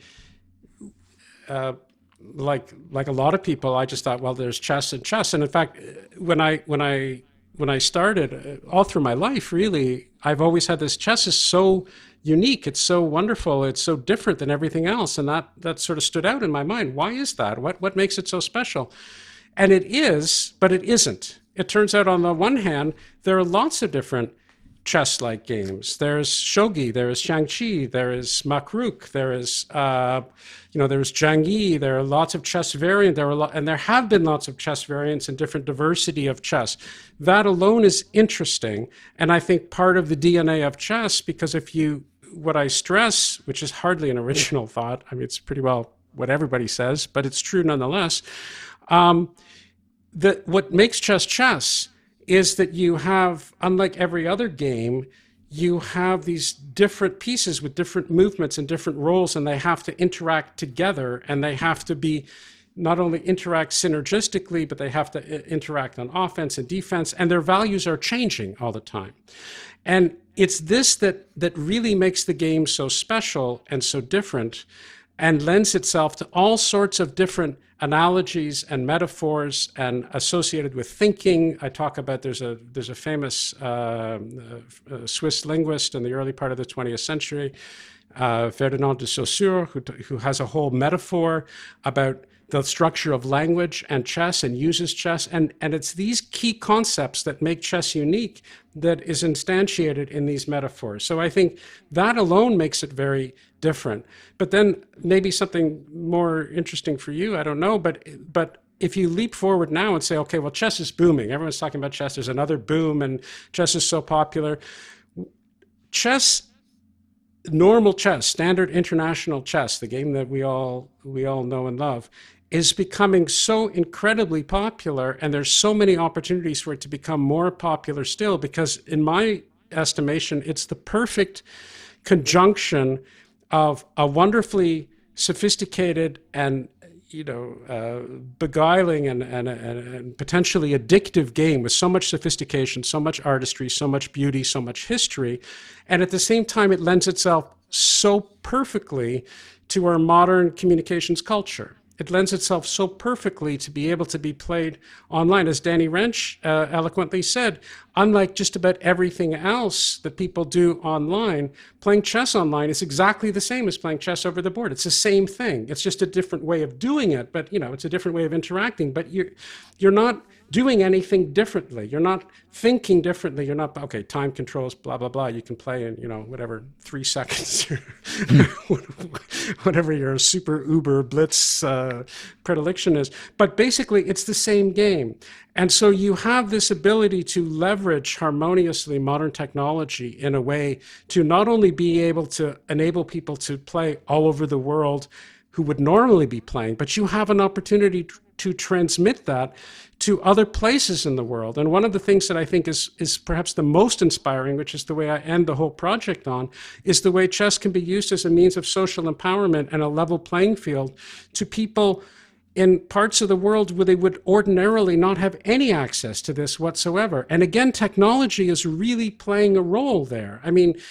like a lot of people, I just thought, well, there's chess and chess. And in fact, when I started, all through my life, really, I've always had this chess is so unique. It's so wonderful. It's so different than everything else. And that sort of stood out in my mind. Why is that? What makes it so special? And it is, but it isn't. It turns out, on the one hand, there are lots of different chess-like games. There's shogi, there is xiangqi, there is makruk, there is there's zhangyi. There are lots of chess variants. And there have been lots of chess variants and different diversity of chess. That alone is interesting, and I think part of the DNA of chess. Because what I stress, which is hardly an original thought, I mean, it's pretty well what everybody says, but it's true nonetheless. That what makes chess is that you have, unlike every other game, you have these different pieces with different movements and different roles, and they have to interact together, and they have to be not only interact synergistically, but they have to interact on offense and defense, and their values are changing all the time. And it's this that really makes the game so special and so different, and lends itself to all sorts of different analogies and metaphors and associated with thinking. I talk about there's a famous Swiss linguist in the early part of the 20th century, Ferdinand de Saussure, who has a whole metaphor about the structure of language and chess and uses chess. And it's these key concepts that make chess unique that is instantiated in these metaphors. So I think that alone makes it very different. But then maybe something more interesting for you, I don't know, but if you leap forward now and say, okay, well, chess is booming. Everyone's talking about chess. There's another boom and chess is so popular. Chess, normal chess, standard international chess, the game that we all know and love, is becoming so incredibly popular, and there's so many opportunities for it to become more popular still, because in my estimation, it's the perfect conjunction of a wonderfully sophisticated and beguiling and potentially addictive game with so much sophistication, so much artistry, so much beauty, so much history. And at the same time, it lends itself so perfectly to our modern communications culture. It lends itself so perfectly to be able to be played online. As Danny Rensch eloquently said, unlike just about everything else that people do online, playing chess online is exactly the same as playing chess over the board. It's the same thing. It's just a different way of doing it, but it's a different way of interacting. But you're not doing anything differently. You're not thinking differently. You're not, okay, time controls, blah, blah, blah. You can play in, whatever, 3 seconds, whatever your super uber blitz predilection is. But basically, it's the same game. And so you have this ability to leverage harmoniously modern technology in a way to not only be able to enable people to play all over the world who would normally be playing, but you have an opportunity to transmit that to other places in the world. And one of the things that I think is perhaps the most inspiring, which is the way I end the whole project on, is the way chess can be used as a means of social empowerment and a level playing field to people in parts of the world where they would ordinarily not have any access to this whatsoever. And again, technology is really playing a role there. I mean,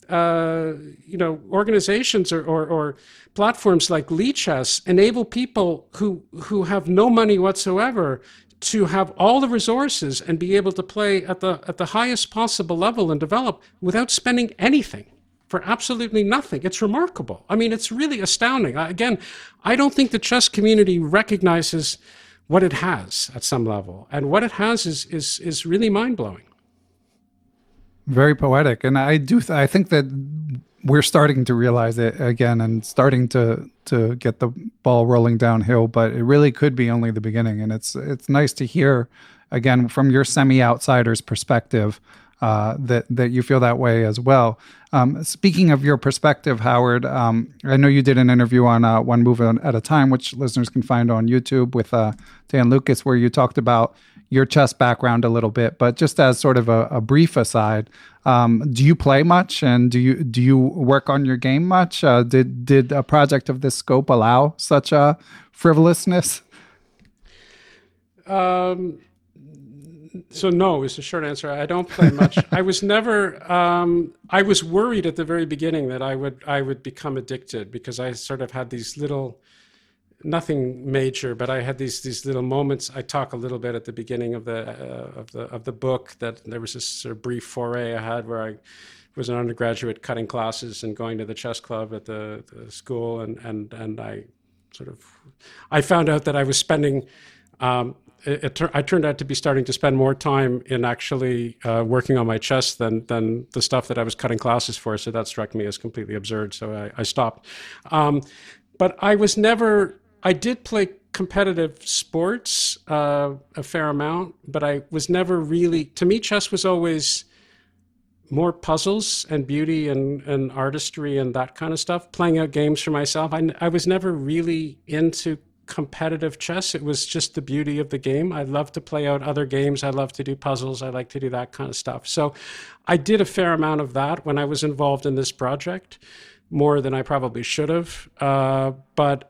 organizations or platforms like Lichess enable people who have no money whatsoever to have all the resources and be able to play at the highest possible level and develop without spending anything, for absolutely nothing. It's remarkable. I mean, it's really astounding. Again, I don't think the chess community recognizes what it has at some level, and what it has is really mind-blowing. Very poetic. And I think that we're starting to realize it again and starting to get the ball rolling downhill, but it really could be only the beginning. And it's nice to hear, again, from your semi-outsider's perspective, that you feel that way as well. Speaking of your perspective, Howard, I know you did an interview on One Move at a Time, which listeners can find on YouTube with Dan Lucas, where you talked about your chess background a little bit. But just as sort of a brief aside, do you play much, and do you work on your game much? Did a project of this scope allow such a frivolousness? So no is the short answer. I don't play much. I was never. I was worried at the very beginning that I would become addicted, because I sort of had these little, nothing major, but I had these little moments. I talk a little bit at the beginning of the book that there was this sort of brief foray I had where I was an undergraduate cutting classes and going to the chess club at the school, and I found out that I was spending. I turned out to be starting to spend more time in actually working on my chess than the stuff that I was cutting classes for. So that struck me as completely absurd. So I stopped. But I was never. I did play competitive sports a fair amount, but I was never really. To me, chess was always more puzzles and beauty and artistry and that kind of stuff. Playing out games for myself. I was never really into competitive chess. It was just the beauty of the game. I love to play out other games. I love to do puzzles. I like to do that kind of stuff. So I did a fair amount of that when I was involved in this project, more than I probably should have. But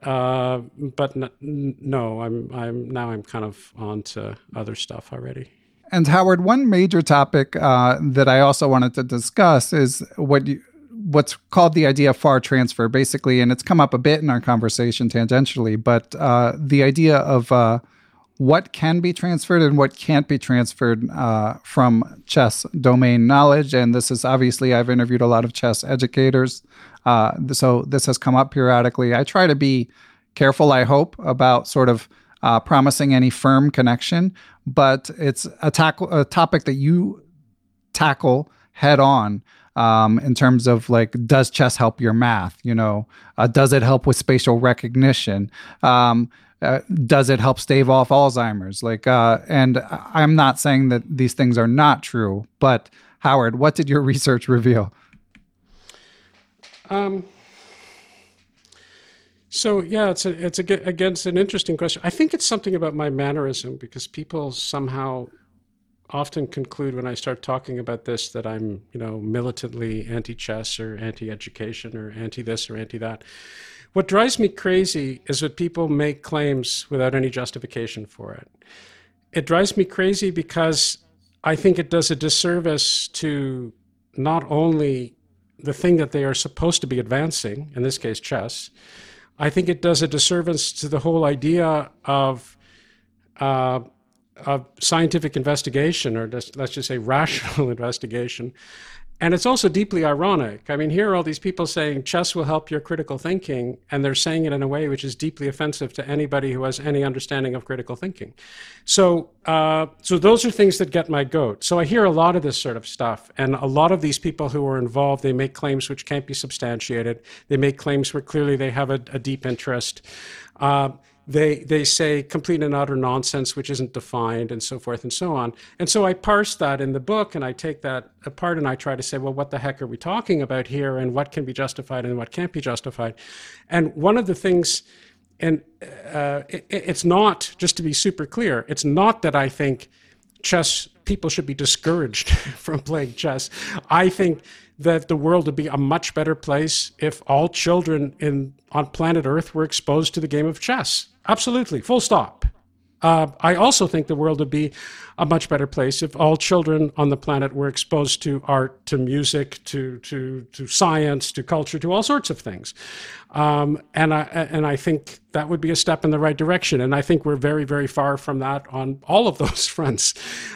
no, I'm kind of on to other stuff already. And Howard, one major topic that I also wanted to discuss is what's called the idea of far transfer, basically, and it's come up a bit in our conversation tangentially, but the idea of what can be transferred and what can't be transferred from chess domain knowledge. And this is obviously, I've interviewed a lot of chess educators, so this has come up periodically. I try to be careful, I hope, about sort of promising any firm connection, but it's a topic that you tackle head on. In terms of like, does chess help your math? Does it help with spatial recognition? Does it help stave off Alzheimer's? And I'm not saying that these things are not true, but Howard, what did your research reveal? So yeah, it's an interesting question. I think it's something about my mannerism, because people somehow often conclude when I start talking about this that I'm, militantly anti-chess or anti-education or anti-this or anti-that. What drives me crazy is that people make claims without any justification for it. It drives me crazy because I think it does a disservice to not only the thing that they are supposed to be advancing, in this case chess. I think it does a disservice to the whole idea of scientific investigation, or let's just say rational investigation. And it's also deeply ironic. I mean, here are all these people saying chess will help your critical thinking, and they're saying it in a way which is deeply offensive to anybody who has any understanding of critical thinking. So those are things that get my goat. So I hear a lot of this sort of stuff, and a lot of these people who are involved, they make claims which can't be substantiated. They make claims where clearly they have a deep interest. They say complete and utter nonsense, which isn't defined, and so forth and so on. And so I parse that in the book, and I take that apart, and I try to say, well, what the heck are we talking about here, and what can be justified and what can't be justified? And one of the things, and it's not, just to be super clear, it's not that I think people should be discouraged from playing chess. I think that the world would be a much better place if all children on planet Earth were exposed to the game of chess. Absolutely, full stop. I also think the world would be a much better place if all children on the planet were exposed to art, to music, to science, to culture, to all sorts of things. And I think that would be a step in the right direction. And I think we're very, very far from that on all of those fronts.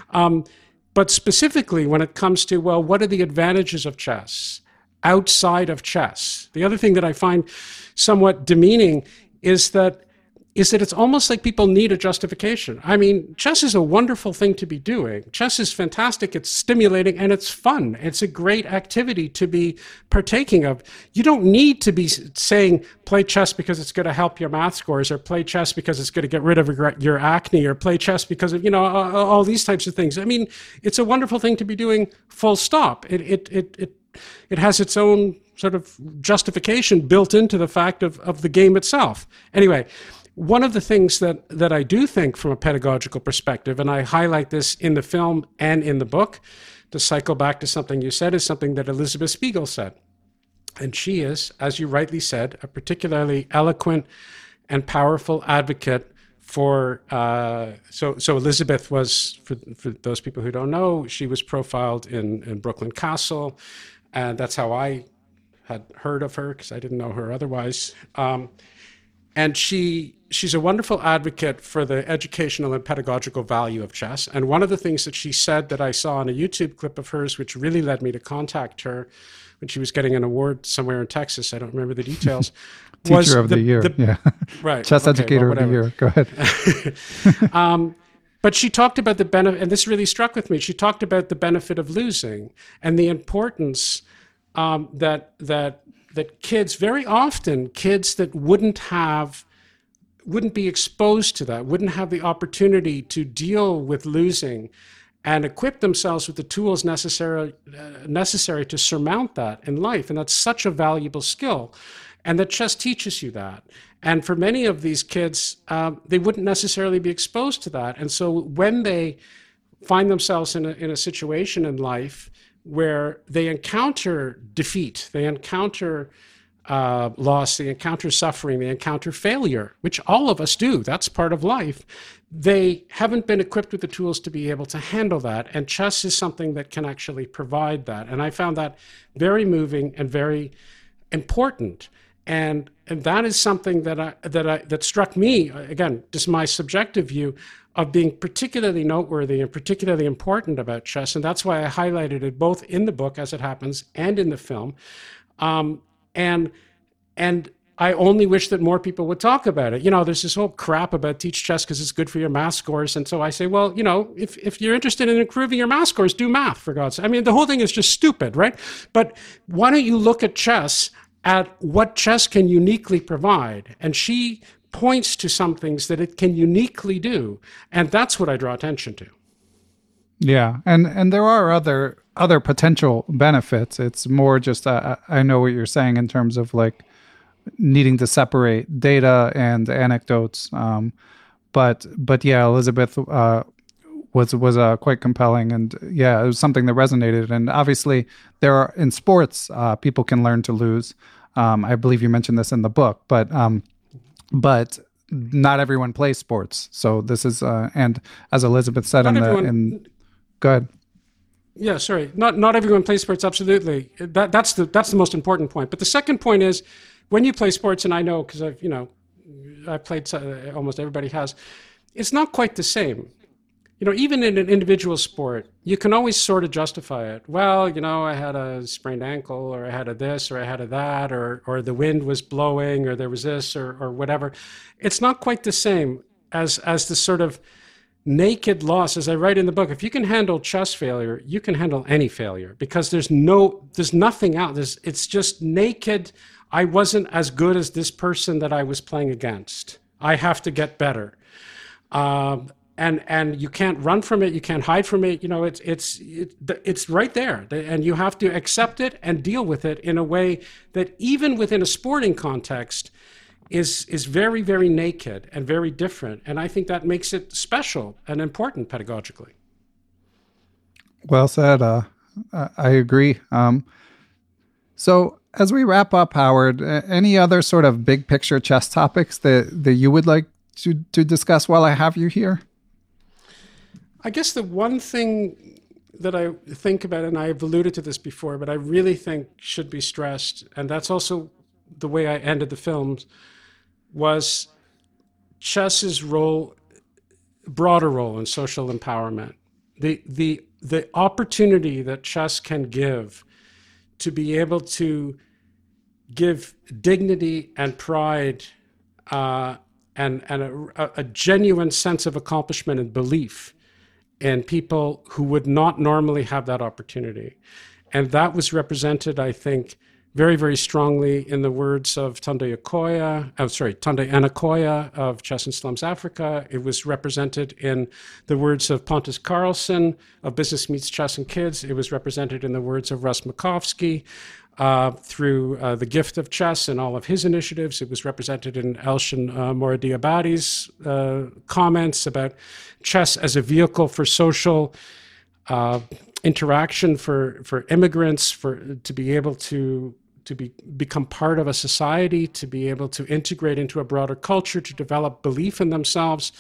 But specifically when it comes to, well, what are the advantages of chess outside of chess? The other thing that I find somewhat demeaning is that it's almost like people need a justification. I mean, chess is a wonderful thing to be doing. Chess is fantastic. It's stimulating and it's fun. It's a great activity to be partaking of. You don't need to be saying, play chess because it's going to help your math scores, or play chess because it's going to get rid of your acne, or play chess because of, all these types of things. I mean, it's a wonderful thing to be doing, full stop. It has its own sort of justification built into the fact of the game itself. Anyway, one of the things that I do think from a pedagogical perspective, and I highlight this in the film and in the book, to cycle back to something you said, is something that Elizabeth Spiegel said. And she is, as you rightly said, a particularly eloquent and powerful advocate for, so Elizabeth was, for those people who don't know, she was profiled in Brooklyn Castle, and that's how I had heard of her, because I didn't know her otherwise. And she's a wonderful advocate for the educational and pedagogical value of chess. And one of the things that she said that I saw on a YouTube clip of hers, which really led me to contact her when she was getting an award somewhere in Texas, I don't remember the details. Teacher of the year, yeah. Right. Chess educator of the year, go ahead. But she talked about the benefit, and this really struck with me. She talked about the benefit of losing and the importance that kids, very often kids that wouldn't be exposed to that, wouldn't have the opportunity to deal with losing and equip themselves with the tools necessary to surmount that in life. And that's such a valuable skill. And that chess teaches you that. And for many of these kids, they wouldn't necessarily be exposed to that. And so when they find themselves in a situation in life where they encounter defeat, they encounter loss, they encounter suffering, they encounter failure, which all of us do, that's part of life, they haven't been equipped with the tools to be able to handle that. And chess is something that can actually provide that. And I found that very moving and very important. And that is something that struck me, again, just my subjective view, of being particularly noteworthy and particularly important about chess. And that's why I highlighted it both in the book, as it happens, and in the film. And I only wish that more people would talk about it. There's this whole crap about teach chess because it's good for your math scores. And so I say, well, if you're interested in improving your math scores, do math, for God's sake. I mean, the whole thing is just stupid, right? But why don't you look at chess, at what chess can uniquely provide? And she points to some things that it can uniquely do. And that's what I draw attention to. Yeah. And there are other potential benefits. It's more just, I know what you're saying in terms of like, needing to separate data and anecdotes, but yeah, Elizabeth was quite compelling, and yeah, it was something that resonated. And obviously, there are in sports, people can learn to lose. I believe you mentioned this in the book, but not everyone plays sports. So this is, and as Elizabeth said, go ahead. Yeah, sorry. Not everyone plays sports. Absolutely, that's the most important point. But the second point is, when you play sports, and I know because I've played, almost everybody has, it's not quite the same. Even in an individual sport, you can always sort of justify it. Well, I had a sprained ankle, or I had a this, or I had a that, or the wind was blowing, or there was this, or whatever. It's not quite the same as the sort of naked loss, as I write in the book. If you can handle chess failure, you can handle any failure, because there's nothing out. It's just naked. I wasn't as good as this person that I was playing against. I have to get better. And you can't run from it. You can't hide from it. It's right there. And you have to accept it and deal with it in a way that even within a sporting context is very, very naked and very different. And I think that makes it special and important pedagogically. Well said. I agree. So as we wrap up, Howard, any other sort of big picture chess topics that you would like to discuss while I have you here? I guess the one thing that I think about, and I've alluded to this before, but I really think should be stressed, and that's also the way I ended the films, was chess's broader role in social empowerment. The opportunity that chess can give to be able to give dignity and pride and a genuine sense of accomplishment and belief in people who would not normally have that opportunity. And that was represented, I think, very, very strongly in the words of Tunde Anakoya of Chess in Slums Africa. It was represented in the words of Pontus Carlson of Business Meets Chess and Kids. It was represented in the words of Russ Makovsky through The Gift of Chess and all of his initiatives. It was represented in Elshan Moradiabadi's comments about chess as a vehicle for social interaction for immigrants, to be able to become part of a society, to be able to integrate into a broader culture, to develop belief in themselves.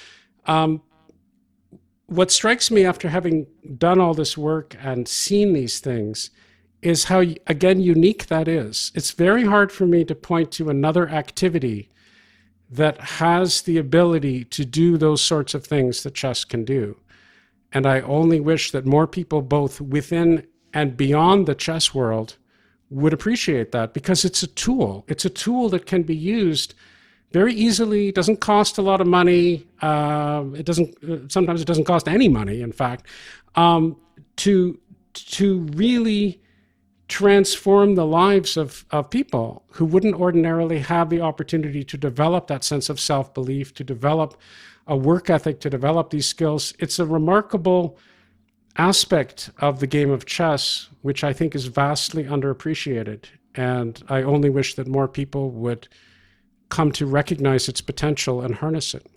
What strikes me after having done all this work and seen these things is how, again, unique that is. It's very hard for me to point to another activity that has the ability to do those sorts of things that chess can do. And I only wish that more people, both within and beyond the chess world, would appreciate that, because it's a tool. It's a tool that can be used very easily. It doesn't cost a lot of money. Sometimes it doesn't cost any money, in fact, to really transform the lives of people who wouldn't ordinarily have the opportunity to develop that sense of self-belief, to develop a work ethic, to develop these skills. It's a remarkable aspect of the game of chess, which I think is vastly underappreciated. And I only wish that more people would come to recognize its potential and harness it.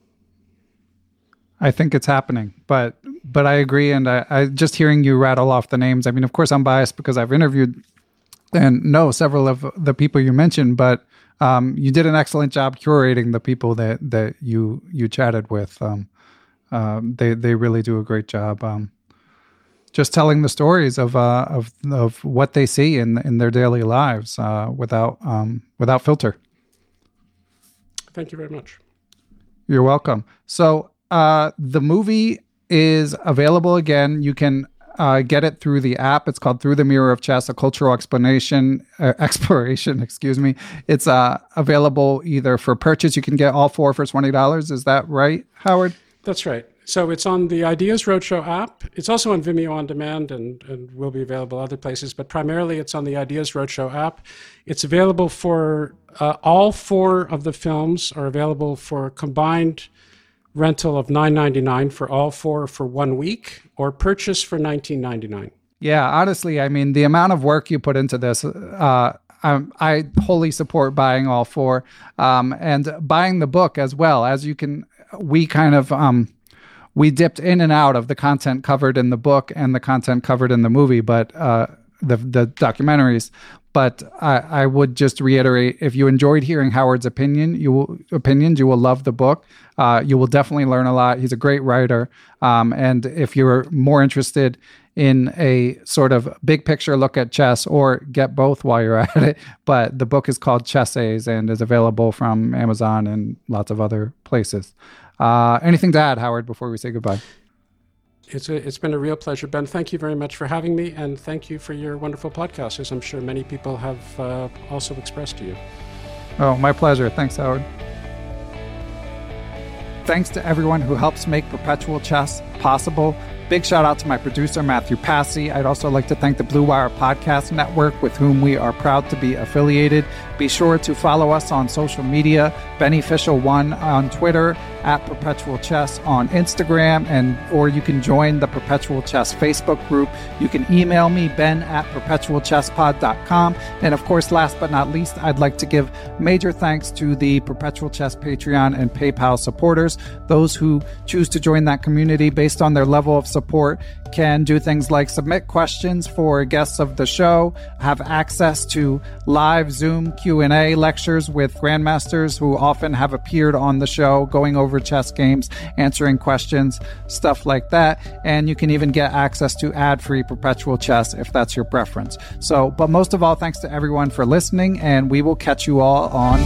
I think it's happening, but I agree. And I just hearing you rattle off the names, I mean, of course, I'm biased because I've interviewed and know several of the people you mentioned, but you did an excellent job curating the people that you chatted with. They really do a great job. Just telling the stories of what they see in their daily lives without filter. Thank you very much. You're welcome. So the movie is available again. You can get it through the app. It's called Through the Mirror of Chess, a cultural exploration. Excuse me. It's available either for purchase. You can get all 4 for $20. Is that right, Howard? That's right. So it's on the Ideas Roadshow app. It's also on Vimeo On Demand and will be available other places, but primarily it's on the Ideas Roadshow app. It's available for all 4 of the films are available for combined rental of $9.99 for all 4 for 1 week, or purchase for $19.99. Yeah, honestly, I mean, the amount of work you put into this, I wholly support buying all 4 and buying the book as well. As you can, we kind of... we dipped in and out of the content covered in the book and the content covered in the movie, but the documentaries. But I would just reiterate, if you enjoyed hearing Howard's opinions, you will love the book. You will definitely learn a lot. He's a great writer. And if you're more interested in a sort of big picture look at chess, or get both while you're at it, but the book is called Chessays and is available from Amazon and lots of other places. Anything to add, Howard, before we say goodbye? It's been a real pleasure, Ben. Thank you very much for having me, and thank you for your wonderful podcast, as I'm sure many people have also expressed to you. Oh, my pleasure. Thanks, Howard. Thanks to everyone who helps make Perpetual Chess possible. Big shout out to my producer, Matthew Passy. I'd also like to thank the Blue Wire Podcast Network, with whom we are proud to be affiliated. Be sure to follow us on social media, Beneficial1 on Twitter, @Perpetual Chess on Instagram, or you can join the Perpetual Chess Facebook group. You can email me, ben@perpetualchesspod.com. And of course, last but not least, I'd like to give major thanks to the Perpetual Chess Patreon and PayPal supporters. Those who choose to join that community based on their level of support can do things like submit questions for guests of the show, have access to live Zoom Q&A lectures with grandmasters who often have appeared on the show, going over chess games, answering questions, stuff like that. And you can even get access to ad-free Perpetual Chess if that's your preference. So, but most of all, thanks to everyone for listening, and we will catch you all on...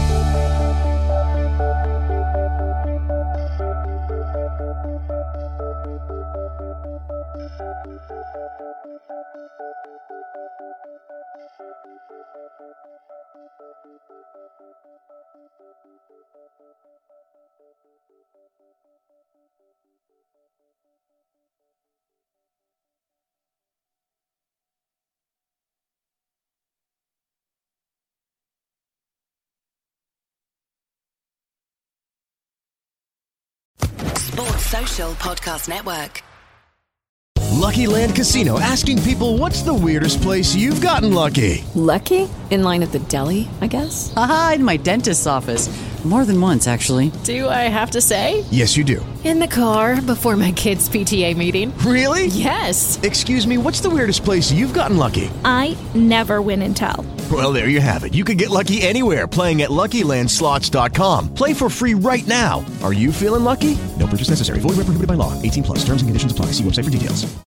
Sports Social Podcast Network. Lucky Land Casino, asking people, what's the weirdest place you've gotten lucky? Lucky? In line at the deli, I guess? Aha, in my dentist's office. More than once, actually. Do I have to say? Yes, you do. In the car before my kids' PTA meeting. Really? Yes. Excuse me, what's the weirdest place you've gotten lucky? I never win and tell. Well, there you have it. You can get lucky anywhere, playing at LuckyLandSlots.com. Play for free right now. Are you feeling lucky? No purchase necessary. Void where prohibited by law. 18+. Terms and conditions apply. See website for details.